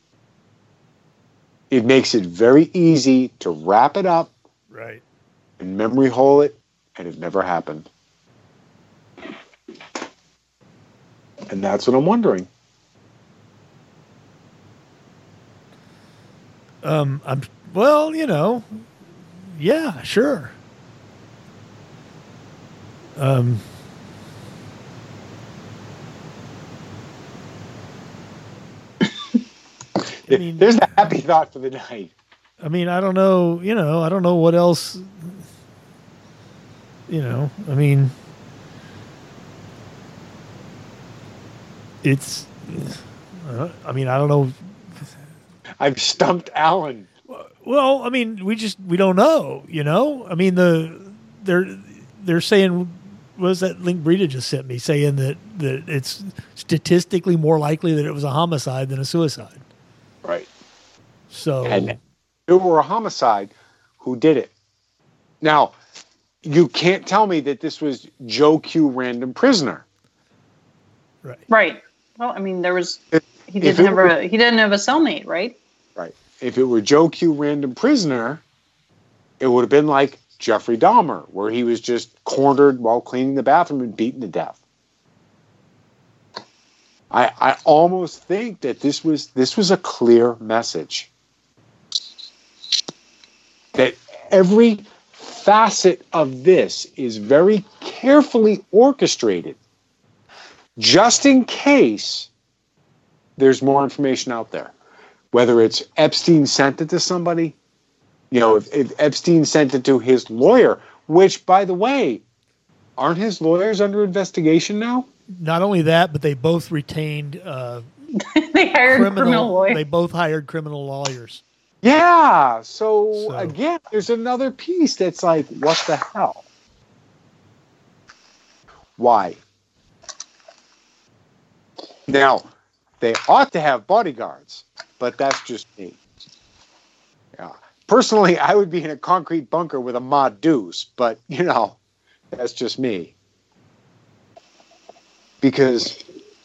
It makes it very easy to wrap it up, right, and memory hole it, and it never happened. And that's what I'm wondering. Um, I'm well, you know, yeah, sure. Um, I mean, there's the happy thought for the night. I mean, I don't know, you know, I don't know what else, you know, I mean, it's, uh, I mean, I don't know. I've stumped Alan. Well, I mean, we just, we don't know, you know, I mean, the, they're, they're saying, what was that link Brita just sent me saying that, that it's statistically more likely that it was a homicide than a suicide. Right. So, and if it were a homicide, who did it? Now, you can't tell me that this was Joe Q. Random Prisoner. Right. Right. Well, I mean, there was, If, he didn't have were, a, he didn't have a cellmate, right? Right. If it were Joe Q. Random Prisoner, it would have been like Jeffrey Dahmer, where he was just cornered while cleaning the bathroom and beaten to death. I, I almost think that this was this was a clear message. That every facet of this is very carefully orchestrated, just in case there's more information out there. Whether it's Epstein sent it to somebody, you know, if, if Epstein sent it to his lawyer, which, by the way, aren't his lawyers under investigation now? Not only that, but they both retained uh, they hired criminal, criminal lawyers. They both hired criminal lawyers. Yeah. So, So- again, there's another piece that's like, what the hell? Why? Now, they ought to have bodyguards, but that's just me. Yeah. Personally, I would be in a concrete bunker with a mod deuce, but, you know, that's just me. Because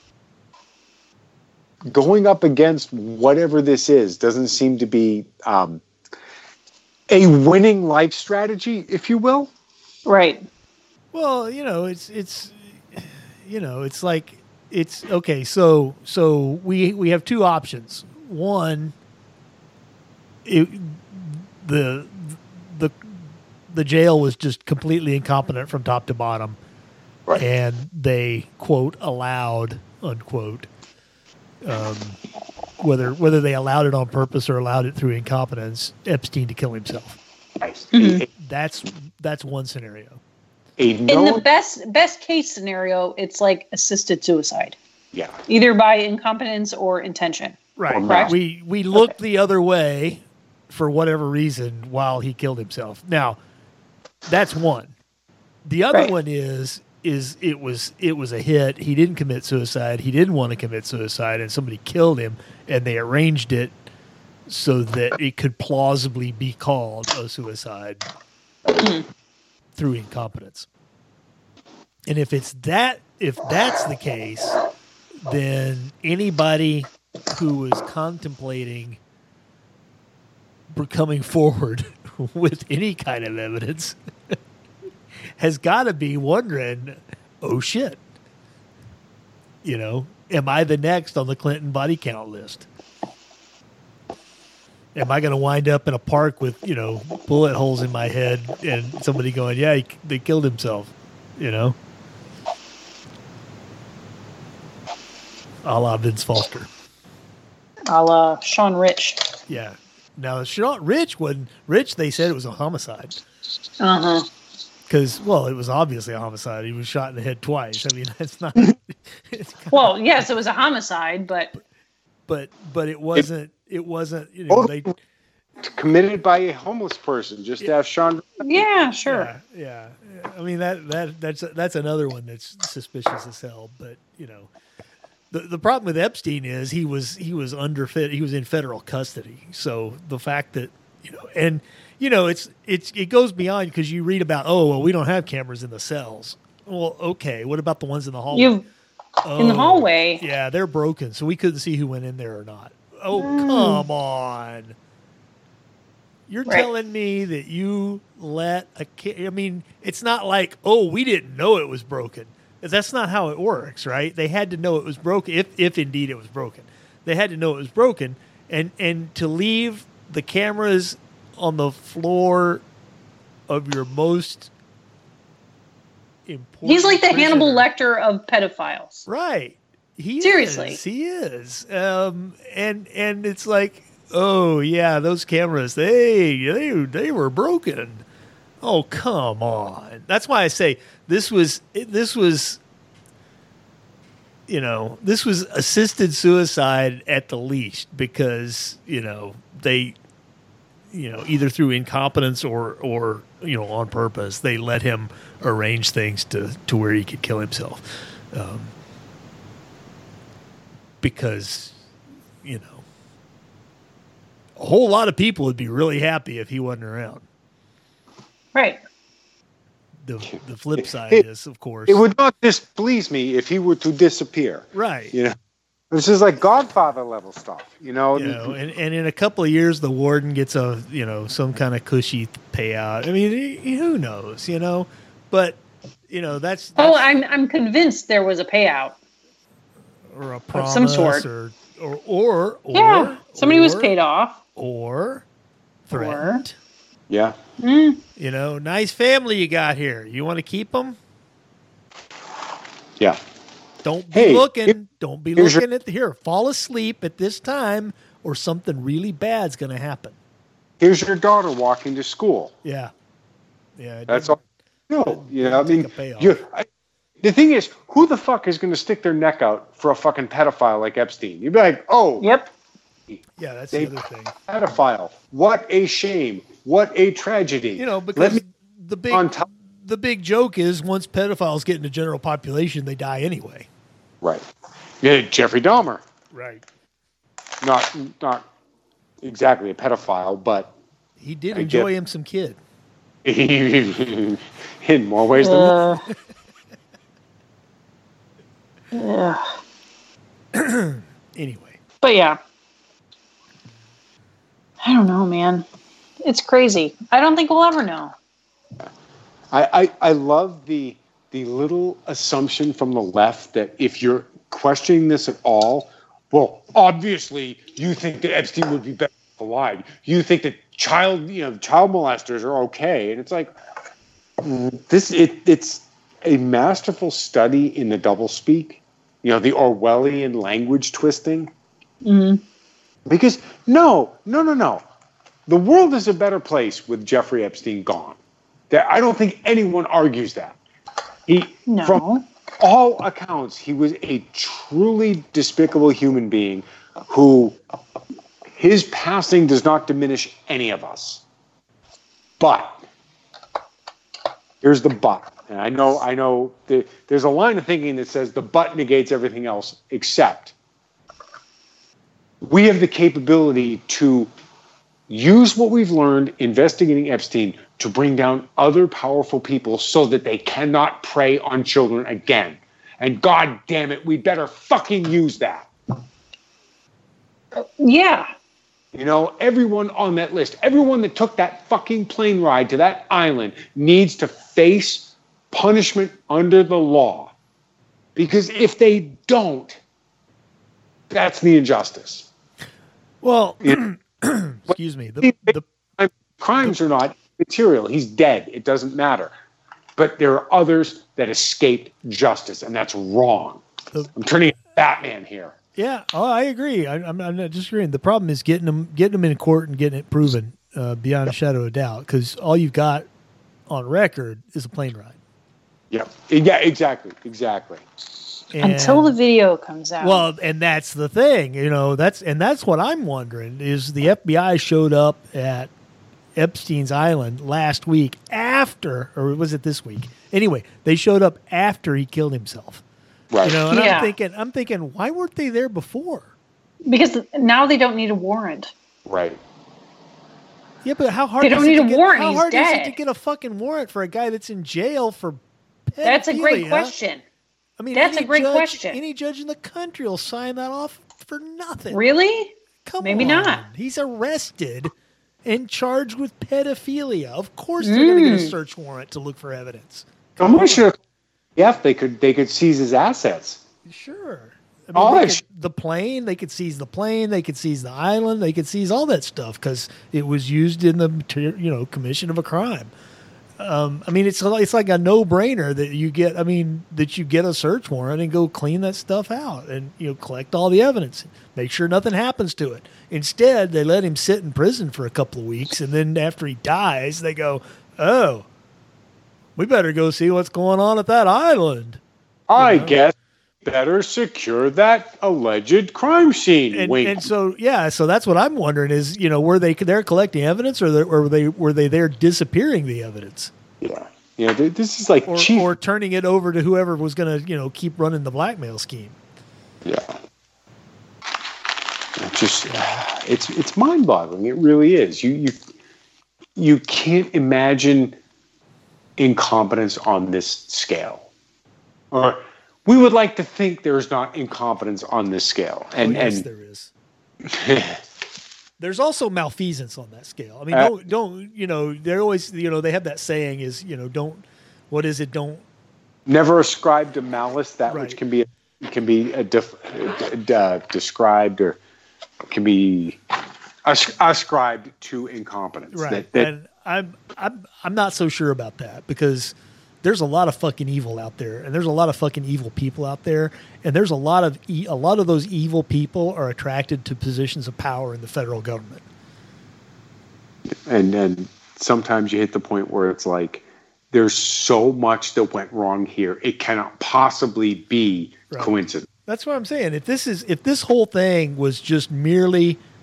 going up against whatever this is doesn't seem to be um, a winning life strategy, if you will. Right. Well, you know, it's it's you know, it's like it's okay. So so we we have two options. One, it, the the the jail was just completely incompetent from top to bottom, Right. and they quote allowed unquote um, whether whether they allowed it on purpose or allowed it through incompetence, Epstein to kill himself. Mhm. A, That's that's one scenario. a In known, the best best case scenario, it's like assisted suicide, yeah, either by incompetence or intention. Right. Or not. We we looked the other way for whatever reason while he killed himself. Now, that's one. The other Right. one is is it was it was a hit. He didn't commit suicide. He didn't want to commit suicide, and somebody killed him, and they arranged it so that it could plausibly be called a suicide through incompetence. And if it's that, if that's the case, then anybody who was contemplating coming forward with any kind of evidence has got to be wondering, oh shit, you know, am I the next on the Clinton body count list? Am I going to wind up in a park with, you know, bullet holes in my head and somebody going, yeah, he, they killed himself, you know? A la Vince Foster. A la Sean Rich. Yeah. Now, Sean Rich wasn't Rich. They said it was a homicide Uh huh. because, well, it was obviously a homicide. He was shot in the head twice. I mean, that's not. It's kind Well, yes, it was a homicide, but but but it wasn't. It wasn't. You know, they. committed by a homeless person. Just ask Sean. yeah, sure. Yeah, yeah. I mean that that that's that's another one that's suspicious as hell. But you know, the the problem with Epstein is he was he was under fit. He was in federal custody. So the fact that you know, and you know, it's it's it goes beyond because you read about oh well we don't have cameras in the cells. Well, okay. What about the ones in the hallway? You in the Oh, hallway. Yeah, they're broken, so we couldn't see who went in there or not. Oh, come on. You're Right. telling me that you let a kid, I mean, it's not like, oh, we didn't know it was broken. That's not how it works, right? They had to know it was broken, if, if indeed it was broken. They had to know it was broken. And, and to leave the cameras on the floor of your most important He's like the prisoner. Hannibal Lecter of pedophiles. Right. He Seriously. is. He is. Um, and and it's like, oh yeah, those cameras, they they they were broken. Oh come on. That's why I say this was this was you know, this was assisted suicide at the least because, you know, they you know, either through incompetence or or you know, on purpose, they let him arrange things to to where he could kill himself. Um, because, you know, a whole lot of people would be really happy if he wasn't around. Right. The the flip side It- is, of course, It would not displease me if he were to disappear. right. You know, this is like Godfather level stuff. You know, You know, and, and in a couple of years, the warden gets a you know some kind of cushy payout. I mean, he- who knows? You know, but you know that's, that's Oh, I'm I'm convinced there was a payout. or a of promise some sort. or or or, or Yeah, somebody was or- paid off. or threatened. yeah. Mm. You know, nice family you got here. You want to keep them? Yeah. Don't be Hey, looking. here- Don't be here's your- looking at the, here. Fall asleep at this time, or something really bad's going to happen. Here's your daughter walking to school. Yeah, yeah. it That's didn't- all. No, you know, I Take mean, a payoff. you, I, the thing is, who the fuck is going to stick their neck out for a fucking pedophile like Epstein? You'd be like, oh, Yep. Yeah, that's They- the other thing. Pedophile. What a shame. What a tragedy. You know, Let because me the big on top. the big joke is once pedophiles get in the general population, they die anyway. Right. Yeah, Jeffrey Dahmer. Right. Not not exactly a pedophile, but He did I enjoy get- him some kid. in more ways than Uh, yeah. Anyway. But yeah. I don't know, man. It's crazy. I don't think we'll ever know. I, I, I love the the little assumption from the left that if you're questioning this at all, well, obviously you think that Epstein would be better alive. You think that child, you know, child molesters are okay, and it's like this. It it's a masterful study in the doublespeak, you know, the Orwellian language twisting. Mm-hmm. Because no, no, no, no, the world is a better place with Jeffrey Epstein gone. That I don't think anyone argues that. He, No. from all accounts, he was a truly despicable human being who his passing does not diminish any of us. But here's the but. And I know, I know the, there's a line of thinking that says the but negates everything else except we have the capability to use what we've learned investigating Epstein to bring down other powerful people so that they cannot prey on children again. And God damn it, we better fucking use that. Yeah. You know, everyone on that list, everyone that took that fucking plane ride to that island needs to face punishment under the law. Because if they don't, that's the injustice. Well, It- excuse me. The, the, Crimes are not material. He's dead. It doesn't matter. But there are others that escaped justice, and that's wrong. The- I'm turning Batman here. yeah, oh, I agree. I, I'm, I'm not disagreeing. The problem is getting them, getting them in court and getting it proven uh, beyond a shadow of doubt. Because all you've got on record is a plane ride. Yeah. Yeah. Exactly. Exactly. And, Until the video comes out. well, and that's the thing, you know. That's and that's what I'm wondering is the F B I showed up at Epstein's Island last week after, or was it this week? Anyway, they showed up after he killed himself. Right. You know, and Yeah. I'm thinking, I'm thinking, why weren't they there before? because now they don't need a warrant. Right. Yeah, but how hard? They don't is it need to a get, warrant, How he's hard is it dead. to get a fucking warrant for a guy that's in jail for? That's a great pedophilia? question. I mean, That's any a great judge- question. Any judge in the country will sign that off for nothing. Really? Come Maybe on. not. He's arrested and charged with pedophilia. Of course, they're going to get a Mm. search warrant to look for evidence. I'm sure. Yeah, they could. They could seize his assets. Sure. I mean, All they that could- sh- the plane, they could seize the plane, they could seize the island, they could seize all that stuff because it was used in the mater- you know commission of a crime. Um, I mean, it's like, it's like a no brainer that you get. I mean, that you get a search warrant and go clean that stuff out and you know collect all the evidence, make sure nothing happens to it. Instead, they let him sit in prison for a couple of weeks, and then after he dies, they go, "Oh, we better go see what's going on at that island." I know? guess better secure that alleged crime scene. And, Wink. and so yeah, so that's what I'm wondering is you know were they there collecting evidence or, they, or were they were they there disappearing the evidence yeah. Yeah. th- This is like or, chief. or turning it over to whoever was going to you know keep running the blackmail scheme? Yeah. It just it's it's mind-boggling. It really is. You you you can't imagine incompetence on this scale. Or we would like to think there's not incompetence on this scale. And oh, yes, and there is. There's also malfeasance on that scale. I mean, Uh, don't don't you know? They're always you know they have that saying is you know don't what is it don't never ascribe to malice that Right. which can be can be a def, uh, described or can be as- ascribed to incompetence. right. That, that, and I'm I'm I'm not so sure about that because there's a lot of fucking evil out there, and there's a lot of fucking evil people out there, and there's a lot of e- a lot of those evil people are attracted to positions of power in the federal government. and and sometimes you hit the point where it's like there's so much that went wrong here. It cannot possibly be Right. coincidence. That's what I'm saying. If this is if this whole thing was just merely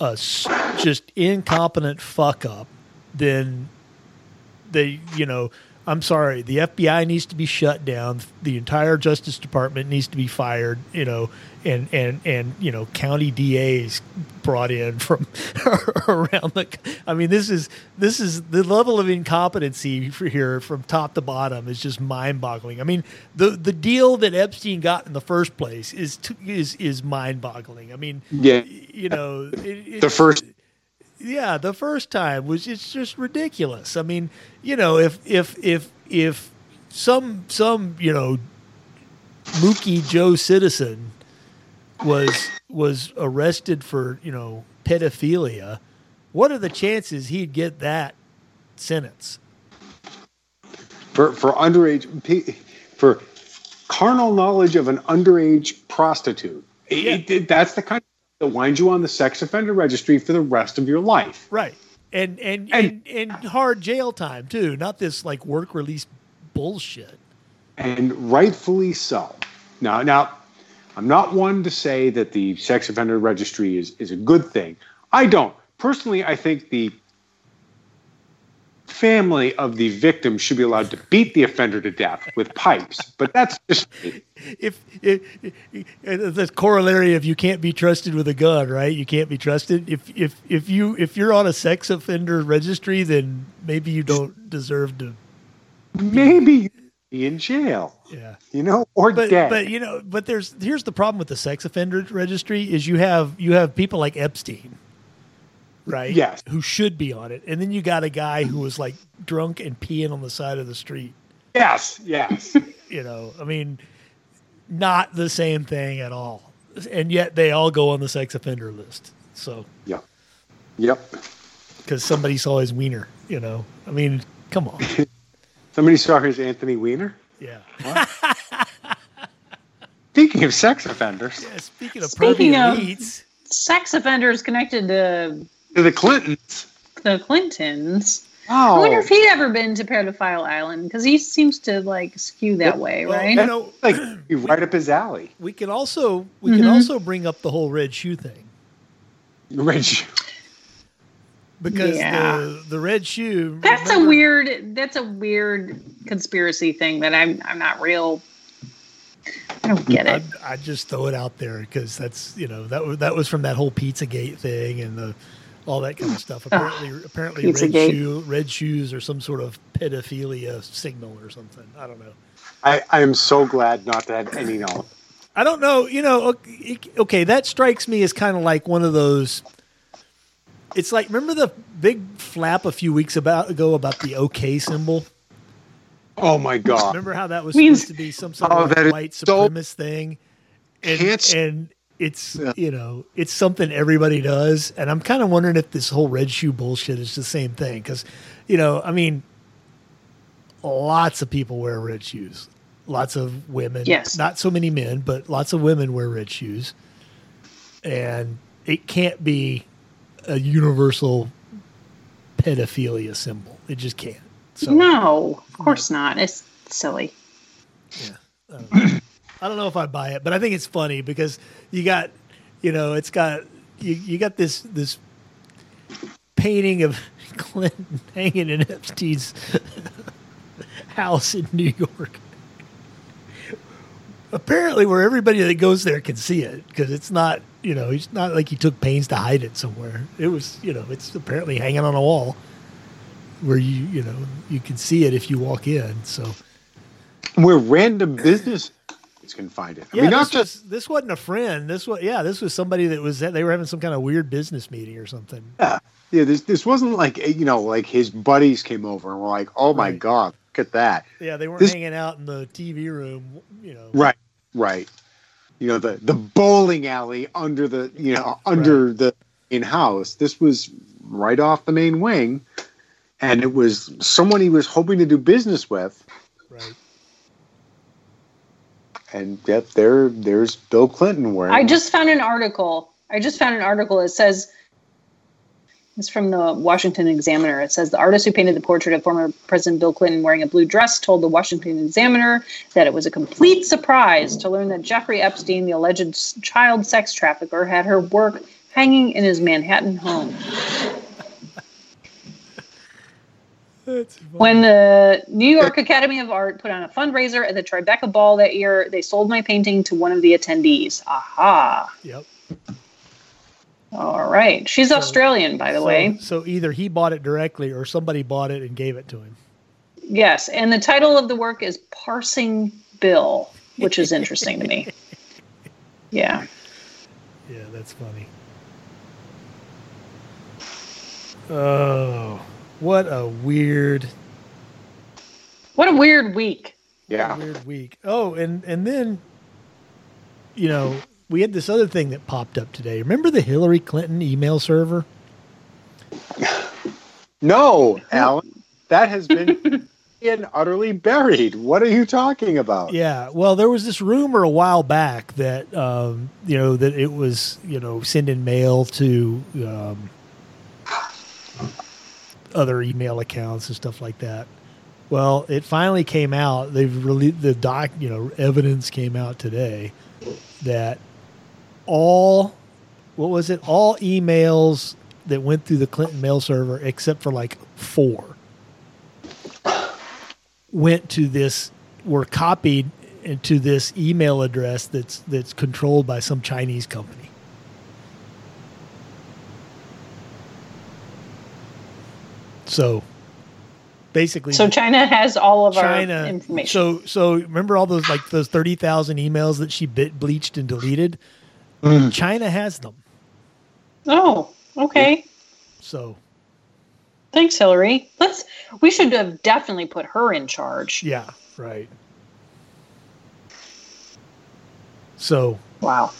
a s- just incompetent fuck up, then they, you know, I'm sorry, the F B I needs to be shut down. The entire Justice Department needs to be fired, you know, and, and, and you know, county D As brought in from around the I mean, this is this is the level of incompetency for here from top to bottom is just mind-boggling. I mean, the the deal that Epstein got in the first place is to, is is mind-boggling. I mean, Yeah. you know, it, The first yeah, the first time was it's just ridiculous. I mean, you know, if if if if some some you know Mookie Joe citizen was was arrested for you know pedophilia, what are the chances he'd get that sentence? for for underage pe- for carnal knowledge of an underage prostitute. It- Yeah. it- it- that's the kind of that winds you on the sex offender registry for the rest of your life. Right. And and, and and hard jail time too, not this like work release bullshit. And rightfully so. Now, now, I'm not one to say that the sex offender registry is, is a good thing. I don't. Personally, I think the family of the victim should be allowed to beat the offender to death with pipes. But that's just me. If, if, if the corollary of you can't be trusted with a gun, right? You can't be trusted. If if if you if you're on a sex offender registry, then maybe you don't deserve to. Maybe you'd be in jail. Yeah. You know, or But dead. but you know, but there's here's the problem with the sex offender registry is you have you have people like Epstein, right? Yes. Who should be on it, and then you got a guy who was like drunk and peeing on the side of the street. Yes, yes. You know, I mean, not the same thing at all, and yet they all go on the sex offender list. So Yep. Yep. because somebody saw his wiener, you know, I mean, come on, Somebody saw his Anthony Weiner. yeah. Speaking of sex offenders, Yeah, speaking of Speaking pervy of- elites, Sex offenders connected to to the Clintons. the Clintons. Oh, I wonder if he'd ever been to Pedophile Island because he seems to like skew that way, well, right? you know, like be right up his alley. we can also we can Mhm. also bring up the whole red shoe thing. Rich. Because Yeah. the the red shoe. That's a remember- weird. That's a weird conspiracy thing that I'm. I'm not real. I don't get I, it. I just throw it out there because that's you know that was that was from that whole Pizzagate thing and the all that kind of stuff. Apparently, apparently, red Pizzagate. shoe red shoes are some sort of pedophilia signal or something. I don't know. I, I am so glad not to have any knowledge. I don't know. You know, okay, okay that strikes me as kind of like one of those. It's like remember the big flap a few weeks about ago about the OK symbol. Oh my God. Remember how that was Means- supposed to be some sort Oh, of that like is white so- supremacist thing, and, Can't- and it's Yeah. you know it's something everybody does, and I'm kind of wondering if this whole red shoe bullshit is the same thing because, you know, I mean, lots of people wear red shoes, lots of women, Yes. not so many men, but lots of women wear red shoes, and it can't be a universal pedophilia symbol. It just can't. So, No, of course not. It's silly. Yeah. I don't know. I don't know if I buy it, but I think it's funny because you got, you know, it's got you, you got this this painting of Clinton hanging in Epstein's house in New York. Apparently, where everybody that goes there can see it because it's not, you know, it's not like he took pains to hide it somewhere. It was, you know, it's apparently hanging on a wall where you, you know, you can see it if you walk in. So. Where random business can find it. I Yeah, mean, not this, just was, this wasn't a friend. This was yeah, this was somebody that was they were having some kind of weird business meeting or something. yeah, yeah. This this wasn't like you know like his buddies came over and were like, oh my Right. God, look at that. Yeah, they weren't This- hanging out in the T V room. You know, Right, right. You know the the bowling alley under the you know under the in house. This was right off the main wing, and it was someone he was hoping to do business with. right. And yep, there there's Bill Clinton wearing. I just found an article. I just found an article. It says it's from the Washington Examiner. It says the artist who painted the portrait of former President Bill Clinton wearing a blue dress told the Washington Examiner that it was a complete surprise to learn that Jeffrey Epstein, the alleged child sex trafficker, had her work hanging in his Manhattan home. When the New York Academy of Art put on a fundraiser at the Tribeca Ball that year, they sold my painting to one of the attendees. Aha. Yep. All right. She's so, Australian, by the so, way. So either he bought it directly or somebody bought it and gave it to him. Yes. And the title of the work is Parsing Bill, which is interesting to me. Yeah. Yeah, that's funny. Oh, what a weird... What a weird week. Yeah. Weird week. Oh, and, and then, you know, we had this other thing that popped up today. Remember the Hillary Clinton email server? No, Alan. That has been and utterly buried. What are you talking about? Yeah. Well, there was this rumor a while back that, um, you know, that it was, you know, sending mail to um, other email accounts and stuff like that. Well, it finally came out. They've released the doc, you know, evidence came out today that all, what was it? All emails that went through the Clinton mail server, except for like four, went to this, were copied into this email address that's that's controlled by some Chinese company. So basically, so China has all of China, our information. So so remember all those like those thirty thousand emails that she bit bleached and deleted? Mm. China has them. Oh, okay. So thanks, Hillary. Let's. We should have definitely put her in charge. Yeah. Right. So. Wow.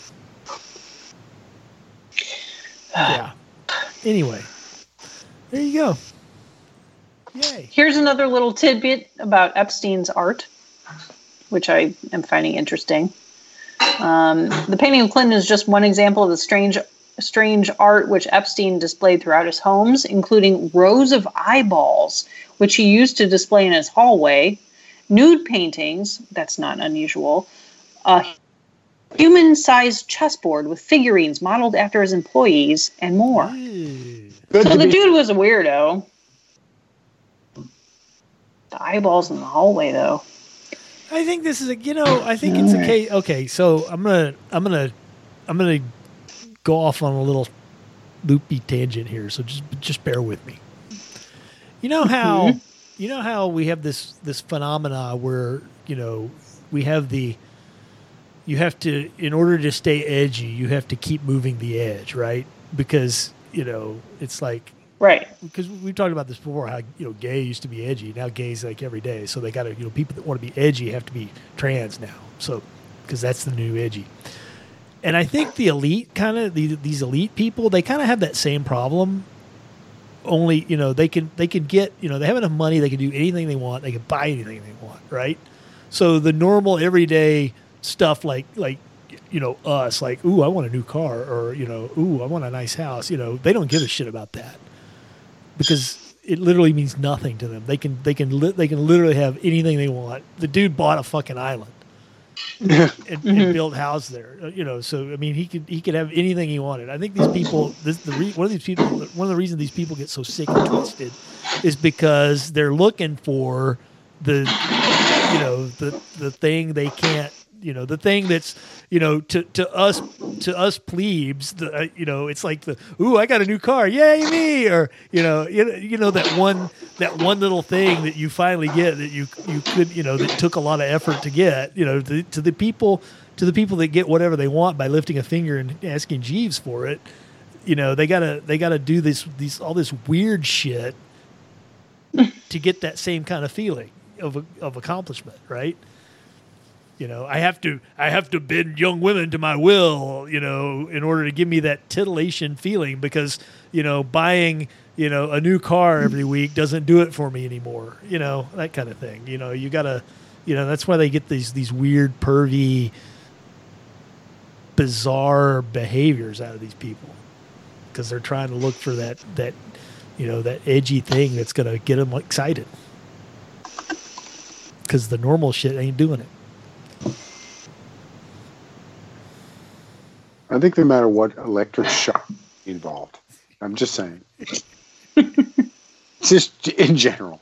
Yeah. Anyway, there you go. Yay. Here's another little tidbit about Epstein's art, which I am finding interesting. Um, the painting of Clinton is just one example of the strange strange art which Epstein displayed throughout his homes, including rows of eyeballs, which he used to display in his hallway, nude paintings, that's not unusual, a human-sized chessboard with figurines modeled after his employees, and more. Good So the be- dude was a weirdo. The eyeballs in the hallway, though. I think this is a, you know, I think it's a case. Okay, so I'm gonna, I'm gonna, I'm gonna go off on a little loopy tangent here. So just, just bear with me. You know how, mm-hmm. you know how we have this, this phenomena where, you know, we have the, you have to, in order to stay edgy, you have to keep moving the edge, right? Because, you know, it's like, right. Because we've talked about this before, how, you know, gay used to be edgy. Now gay's like every day. So they got to, you know, people that want to be edgy have to be trans now. So, because that's the new edgy. And I think the elite kind of, the, these elite people, they kind of have that same problem. Only, you know, they can, they can get, you know, they have enough money. They can do anything they want. They can buy anything they want. Right. So the normal everyday stuff like, like, you know, us, like, ooh, I want a new car, or, you know, ooh, I want a nice house. You know, they don't give a shit about that. Because it literally means nothing to them. They can they can li- they can literally have anything they want. The dude bought a fucking island and, Mm-hmm. and built a house there. Uh, You know, so I mean, he could he could have anything he wanted. I think these people, this the re- one of these people, one of the reasons these people get so sick and twisted is because they're looking for the, you know, the the thing they can't. You know, the thing that's, you know, to, to us, to us plebes, the, uh, you know, it's like the, ooh, I got a new car. Yay me. Or, you know, you know, you know, that one, that one little thing that you finally get that you, you could, you know, that took a lot of effort to get, you know, to, to the people, to the people that get whatever they want by lifting a finger and asking Jeeves for it. You know, they gotta, they gotta do this, these, all this weird shit to get that same kind of feeling of, of accomplishment. Right. You know, I have to I have to bend young women to my will, you know, in order to give me that titillation feeling because, you know, buying, you know, a new car every week doesn't do it for me anymore. You know, that kind of thing. You know, you got to, you know, that's why they get these these weird, pervy, bizarre behaviors out of these people because they're trying to look for that, that, you know, that edgy thing that's going to get them excited because the normal shit ain't doing it. I think no matter what electric shock involved. I'm just saying. Just in general.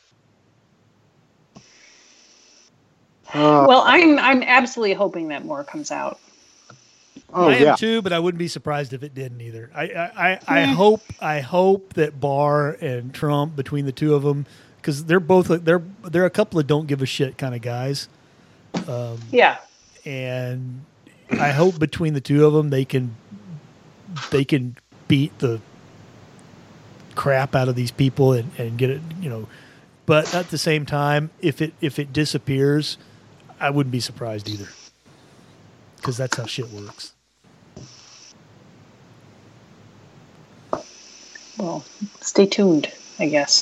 Uh, well, I'm I'm absolutely hoping that more comes out. oh I am yeah. too, but I wouldn't be surprised if it didn't either. I I, I, I hope I hope that Barr and Trump, between the two of them, because they're both they're they're a couple of don't give a shit kind of guys. Um, Yeah. and I hope between the two of them they can they can beat the crap out of these people and, and get it, you know. But at the same time, if it if it disappears, I wouldn't be surprised either, because that's how shit works. Well, stay tuned, I guess.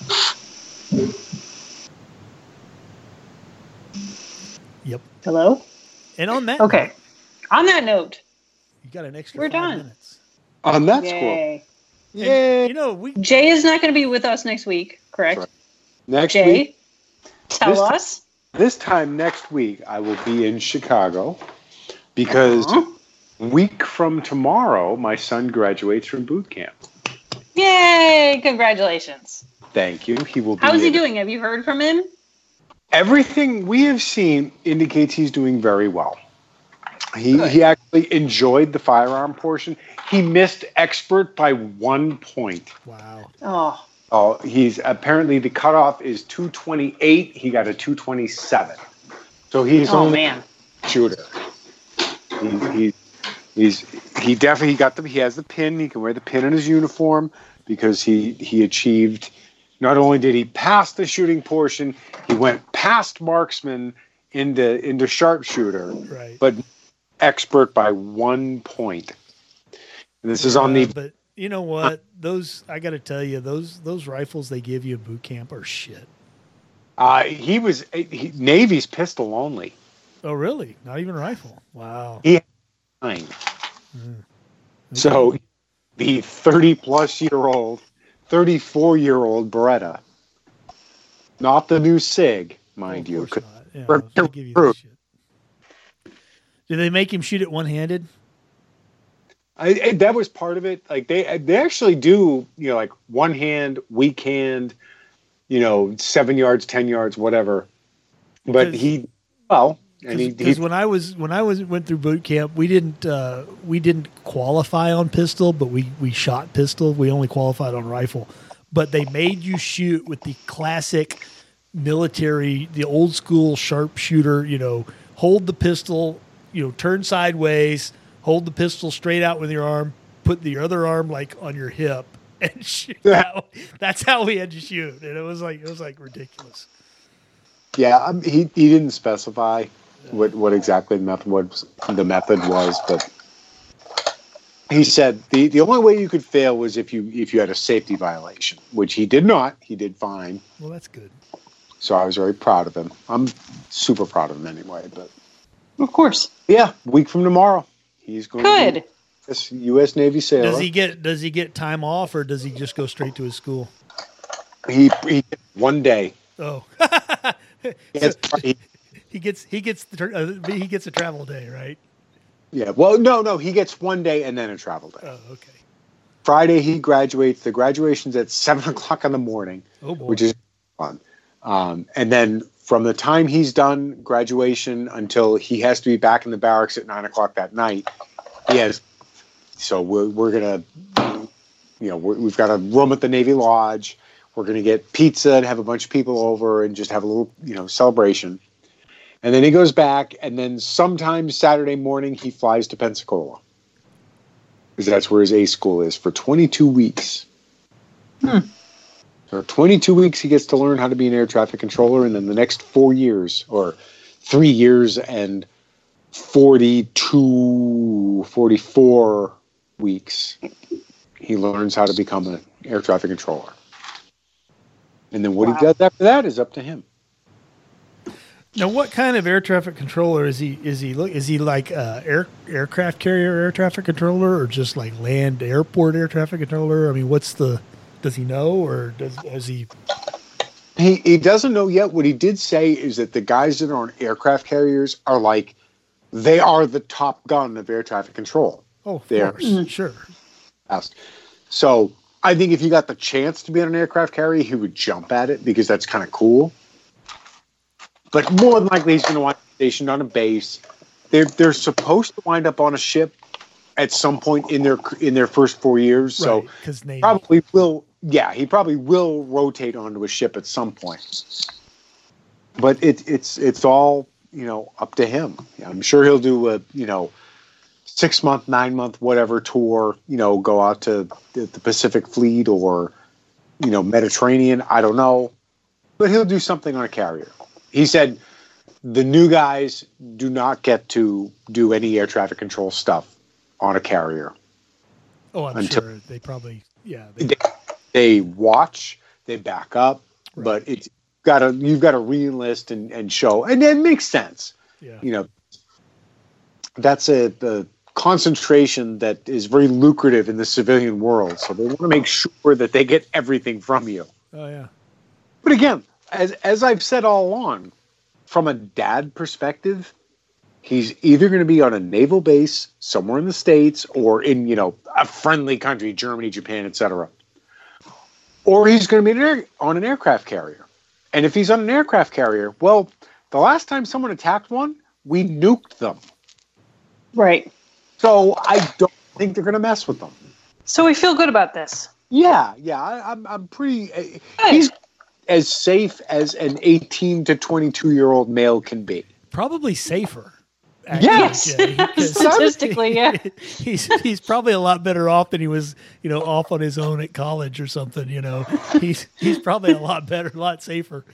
Yep. Hello? And on that, Okay. note, On that note, you got an extra We're five done. minutes. On that score. yay. And, Yay. you know, we Jay is not going to be with us next week, correct? Right. Next Jay, week. tell This ti- us. This time next week, I will be in Chicago because Uh-huh. a week from tomorrow, my son graduates from boot camp. Yay! Congratulations. Thank you. He will be. How is he in- doing? Have you heard from him? Everything we have seen indicates he's doing very well. He Good. he actually enjoyed the firearm portion. He missed expert by one point. wow. Oh, Oh, he's apparently the cutoff is two twenty-eight. He got a two twenty-seven. So he's oh only man. a shooter. He, he he's he definitely got the he has the pin. He can wear the pin in his uniform because he he achieved. Not only did he pass the shooting portion, he went past marksman into into sharpshooter, Right. but expert by one point. And this is on Uh, the but you know what? Those I got to tell you, those those rifles they give you in boot camp are shit. uh, he was he, Navy's pistol only. Oh, really? Not even a rifle? Wow. Nine. Mm. So the thirty plus year old, thirty-four year old Beretta, not the new SIG, mind Oh, you. of course not. Yeah, for- they give you this shit. Did they make him shoot it one handed? I, I- that was part of it. Like they they actually do, you know, like one hand, weak hand, you know, seven yards, ten yards, whatever. But Because- he, well, and he, Because he when I was when I was went through boot camp, we didn't uh, we didn't qualify on pistol, but we we shot pistol. We only qualified on rifle. But they made you shoot with the classic military, the old school sharpshooter. You know, hold the pistol, you know, turn sideways, hold the pistol straight out with your arm, put the other arm like on your hip, and shoot. That. That's how we had to shoot, and it was like it was like ridiculous. yeah, um, he he didn't specify what what exactly the method was. The method was, but he said the, the only way you could fail was if you if you had a safety violation, which he did not. He did fine. Well, that's good. So I was very proud of him. I'm super proud of him anyway. But Of course. yeah, week from tomorrow, he's going Good. to be this U S Navy sailor. Does he get does he get time off or does he just go straight to his school? He, he one day. Oh, He gets, he, he gets he gets the, tur- uh, he gets a travel day, right? yeah. Well, no, no. He gets one day and then a travel day. Oh, okay. Friday he graduates. The graduation's at seven o'clock in the morning, Oh boy. which is fun. Um, and then from the time he's done graduation until he has to be back in the barracks at nine o'clock that night, he has. So we're we're gonna, you know, we're, we've got a room at the Navy Lodge. We're gonna get pizza and have a bunch of people over and just have a little, you know, celebration. And then he goes back, and then sometime Saturday morning he flies to Pensacola, because that's where his A school is for twenty-two weeks. Hmm. So twenty-two weeks he gets to learn how to be an air traffic controller, and then the next four years or three years and forty-two, forty-four weeks, he learns how to become an air traffic controller. And then what Wow. he does after that is up to him. Now, what kind of air traffic controller is he? Is he look? Is he like uh, air aircraft carrier air traffic controller, or just like land airport air traffic controller? I mean, what's the? Does he know, or does has he? He he doesn't know yet. What he did say is that the guys that are on aircraft carriers are like, they are the top gun of air traffic control. Oh, of there. course. Sure. So I think if he got the chance to be on an aircraft carrier, he would jump at it because that's kind of cool. But more than likely, he's going to wind up stationed on a base. They're they're supposed to wind up on a ship at some point in their in their first four years. Right, so Navy. probably will. Yeah, he probably will rotate onto a ship at some point. But it, it's it's all you know up to him. I'm sure he'll do a you know six month, nine month, whatever tour. You know, go out to the, the Pacific Fleet or you know Mediterranean. I don't know, but he'll do something on a carrier. He said the new guys do not get to do any air traffic control stuff on a carrier. Oh, I'm until sure they probably yeah. They, they, they watch, they back up, right. But it's got to you've got to re-enlist and, and show, and it makes sense. Yeah. You know, that's a the concentration that is very lucrative in the civilian world, so they want to make sure that they get everything from you. Oh yeah. But again, as as I've said all along, from a dad perspective, he's either going to be on a naval base somewhere in the States or in, you know, a friendly country, Germany, Japan, et cetera. Or he's going to be an air, on an aircraft carrier. And if he's on an aircraft carrier, well, the last time someone attacked one, we nuked them. Right. So I don't think they're going to mess with them. So we feel good about this. Yeah, yeah. I, I'm, I'm pretty... Uh, he's as safe as an eighteen to twenty-two-year-old male can be. Probably safer. Actually, yes, Jay, statistically, yeah. He's he's probably a lot better off than he was, you know, off on his own at college or something. You know, he's he's probably a lot better, a lot safer.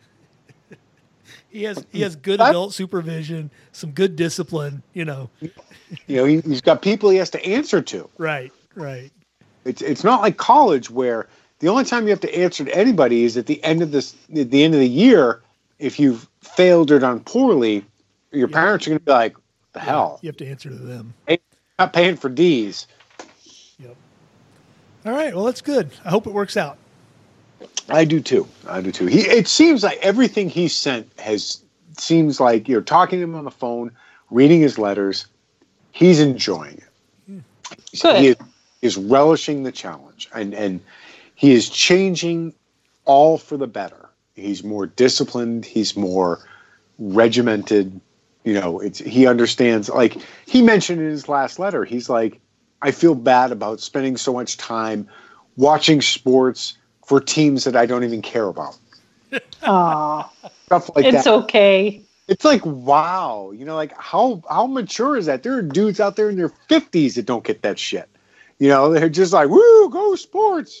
He has he has good adult supervision, some good discipline. You know, you know, he, he's got people he has to answer to. Right, right. It's it's not like college where the only time you have to answer to anybody is at the end of this at the end of the year. If you've failed or done poorly, your yeah. parents are going to be like, "The yeah, hell?" You have to answer to them. Hey, not paying for D's. Yep. All right. Well, that's good. I hope it works out. I do too. I do too. He. It seems like everything he sent has seems like you're talking to him on the phone, reading his letters. He's enjoying it. Good. He is, is relishing the challenge, and and he is changing all for the better. He's more disciplined. He's more regimented. You know, it's he understands. Like he mentioned in his last letter, he's like, I feel bad about spending so much time watching sports for teams that I don't even care about. Aw, Stuff like it's that. okay. It's like, wow, you know, like how how mature is that? There are dudes out there in their fifties that don't get that shit. You know, they're just like, woo, go sports.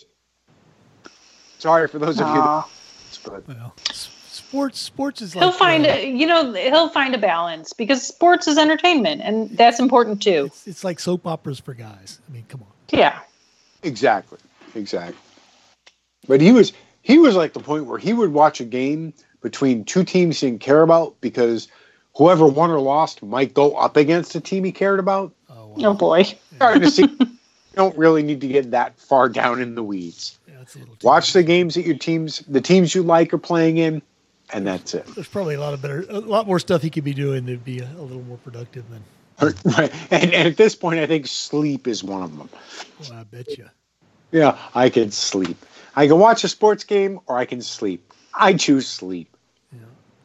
Sorry for those of you that, but well, sports sports is like he'll find uh, a, you know he'll find a balance because sports is entertainment and that's important too. It's, it's like soap operas for guys. I mean, come on. Yeah. Exactly. Exactly. But he was he was like the point where he would watch a game between two teams he didn't care about because whoever won or lost might go up against a team he cared about. Oh, Oh boy. Starting to see you don't really need to get that far down in the weeds. Yeah, that's a little too Watch the games that your teams the teams you like are playing in, and that's it. There's probably a lot of better, a lot more stuff he could be doing to be a, a little more productive than. Right. And, and at this point I think sleep is one of them. Well, I bet you. Yeah, I can sleep. I can watch a sports game or I can sleep. I choose sleep. Yeah.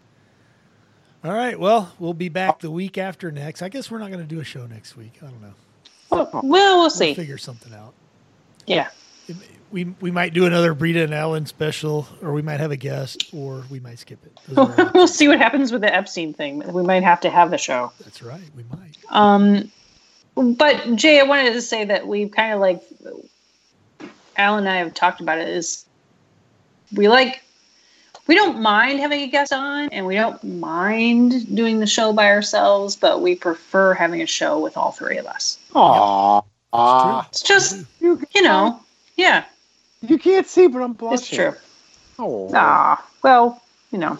All right. Well, we'll be back the week after next. I guess we're not going to do a show next week. I don't know. Well, we'll We'll see. figure something out. Yeah. It- We we might do another Brita and Allen special, or we might have a guest, or we might skip it. Those are our We'll options. see what happens with the Epstein thing. We might have to have the show. That's right. We might. Um, but Jay, I wanted to say that we've kind of like Alan and I have talked about it. Is we like we don't mind having a guest on, and we don't mind doing the show by ourselves, but we prefer having a show with all three of us. Aww. Ah, It's just you, you know, yeah, you can't see, but I'm blushing. it's true. Oh, Ah, well, you know.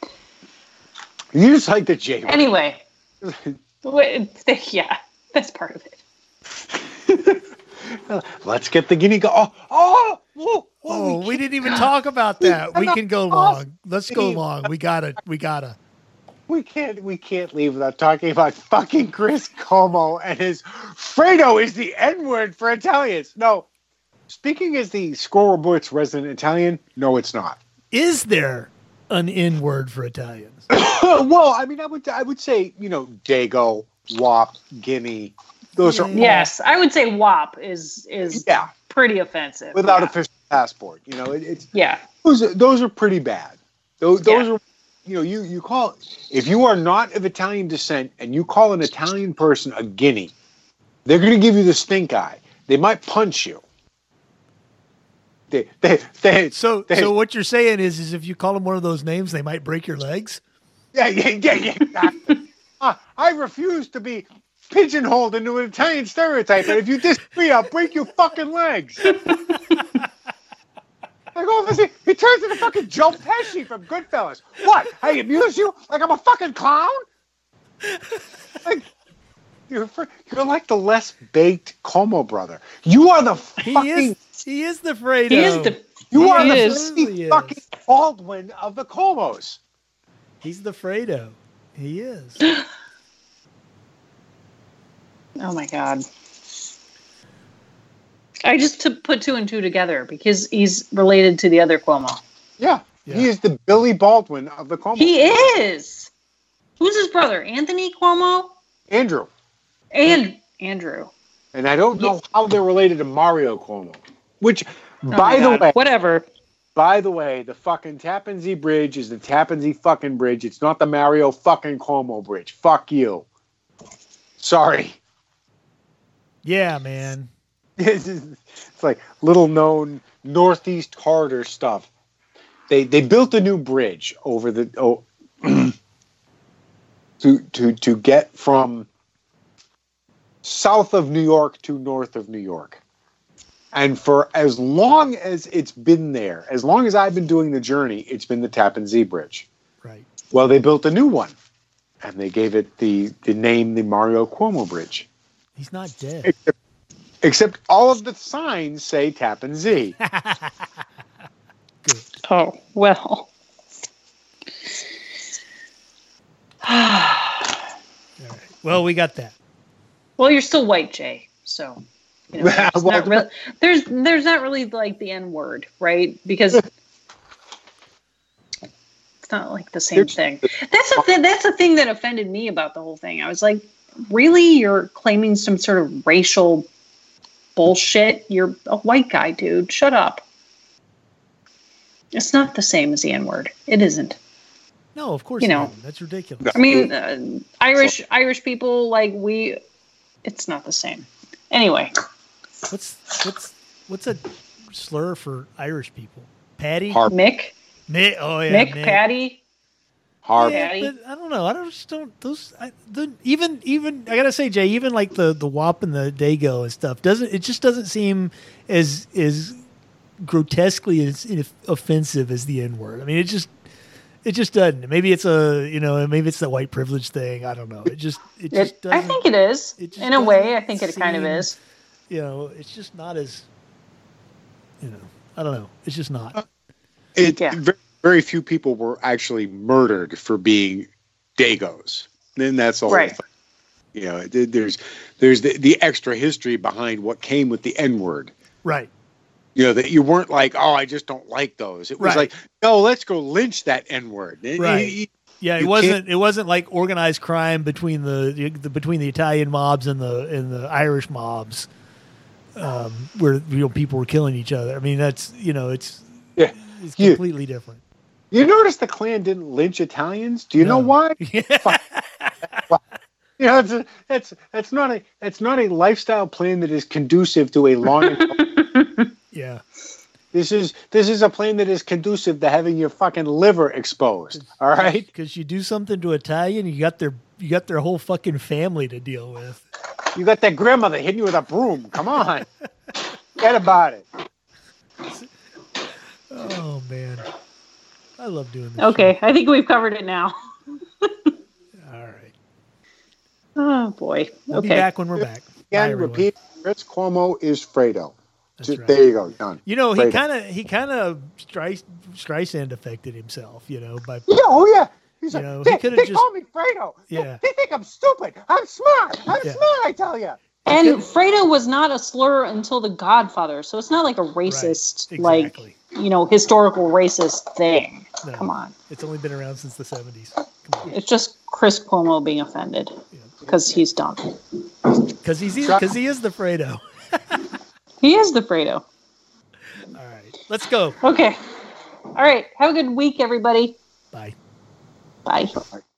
you just like the J. Anyway, wait, yeah, that's part of it. Let's get the guinea go. Oh, oh, whoa, Oh, whoa, we didn't even talk about that. We can go off. long. Let's go long. We gotta. We gotta. we can't we can't leave without talking about fucking Chris Como and his Fredo is the N-word for Italians. No, speaking as the Squirrel Report's resident Italian, no, it's not. Is there an N-word for Italians? Well, I mean, I would I would say, you know, Dago, Wop, Guinea. Those are yes. I would say W A P is is yeah. pretty offensive without yeah. official passport. You know, it, it's yeah. Those are, those are pretty bad. Those those Yeah. are, you know, you you call if you are not of Italian descent and you call an Italian person a guinea, they're going to give you the stink eye. They might punch you. They they they. So they, so what you're saying is is if you call them one of those names, they might break your legs. Yeah yeah yeah yeah. Exactly. uh, I refuse to be pigeonholed into an Italian stereotype, and if you disagree, I'll break your fucking legs. Like, oh, listen, he turns into fucking Joe Pesci from Goodfellas. What? I amuse you like I'm a fucking clown? Like, you're, you're like the less baked Como brother. You are the He fucking. is he is the Fredo. He is the you he are the is. He is. fucking Baldwin of the Comos. He's the Fredo. He is. Oh my god. I just to put two and two together because he's related to the other Cuomo. Yeah, Yeah. he is the Billy Baldwin of the Comos. He is. Who's his brother? Anthony Cuomo Andrew. and Andrew. And I don't know how they're related to Mario Cuomo. Which, Oh by my the God. way, whatever. By the way, the fucking Tappan Zee Bridge is the Tappan Zee fucking bridge. It's not the Mario fucking Cuomo bridge. Fuck you. Sorry. Yeah, man. It's like little known Northeast corridor stuff. They they built a new bridge over the oh, to to to get from south of New York to north of New York. And for as long as it's been there, as long as I've been doing the journey, it's been the Tappan Zee Bridge. Right. Well, they built a new one, and they gave it the the name the Mario Cuomo Bridge. He's not dead. Except, except all of the signs say Tappan Zee. Good. Oh, well. All right. Well, we got that. Well, you're still white, Jay. So, you know, it's Well, not really, there's there's not really like the N word, right? Because it's not like the same thing. That's a th- that's a thing that offended me about the whole thing. I was like, really, you're claiming some sort of racial bullshit? You're a white guy, dude. Shut up. It's not the same as the N word. It isn't. No, of course You you know. know. That's ridiculous. I mean, uh, Irish Irish people like we. It's not the same. Anyway. What's what's what's a slur for Irish people? Patty? Harp. Mick, Mick. Oh yeah, Mick, Mick. Patty. Harp. Yeah, Patty. but I don't know. I don't just don't those. I, the, even even I gotta say, Jay. Even like the the W A P and the Dago and stuff doesn't. It just doesn't seem as as grotesquely as offensive as the N word. I mean, it just it just doesn't. Maybe it's a you know maybe it's the white privilege thing. I don't know. It just it just It, I doesn't. think it is. it just In a way, I doesn't think it kind of seem- is. You know, it's just not as. You know, I don't know. It's just not. It, Yeah. very, very few people were actually murdered for being Dagos. Then that's all. Right. You know, th- there's there's the, the extra history behind what came with the N word. Right. You know, that you weren't like, oh, I just don't like those. It was Right. like, no, let's go lynch that N word. Right. Yeah, it You wasn't. It wasn't like organized crime between the, the between the Italian mobs and the and the Irish mobs, um, where you know people were killing each other. I mean, that's you know, it's Yeah. it's You- completely different. You notice the Klan didn't lynch Italians? Do you know No. why? Yeah. You know, it's a, that's that's not a that's not a lifestyle plan that is conducive to a long. Yeah. This is this is a plan that is conducive to having your fucking liver exposed. All right. Because you do something to Italian, you got their you got their whole fucking family to deal with. You got that grandmother hitting you with a broom. Come on. Forget about it. Oh man, I love doing this. Okay, I think we've covered it now. show. All right. Oh boy. We'll Okay. be back when we're back. Bye, Again, everyone. repeat. Chris Cuomo is Fredo. That's Just- right. There you go. Done. You know, he Fredo. kind of he kind of Streis- Streisand affected himself. You know, by Yeah. Oh yeah. He's You like, know, they, he could they have just call me Fredo. Yeah. They, they think I'm stupid. I'm smart. I'm Yeah. smart, I tell you. And could- Fredo was not a slur until The Godfather, so it's not like a racist, Right, like exactly. you know, historical racist thing. No. Come on, It's only been around since the seventies. Come on. it's just Chris Cuomo being offended because he's dumb. Because he's because he is the Fredo. He is the Fredo. All right. Let's go. Okay. All right. Have a good week, everybody. Bye. Bye. Like,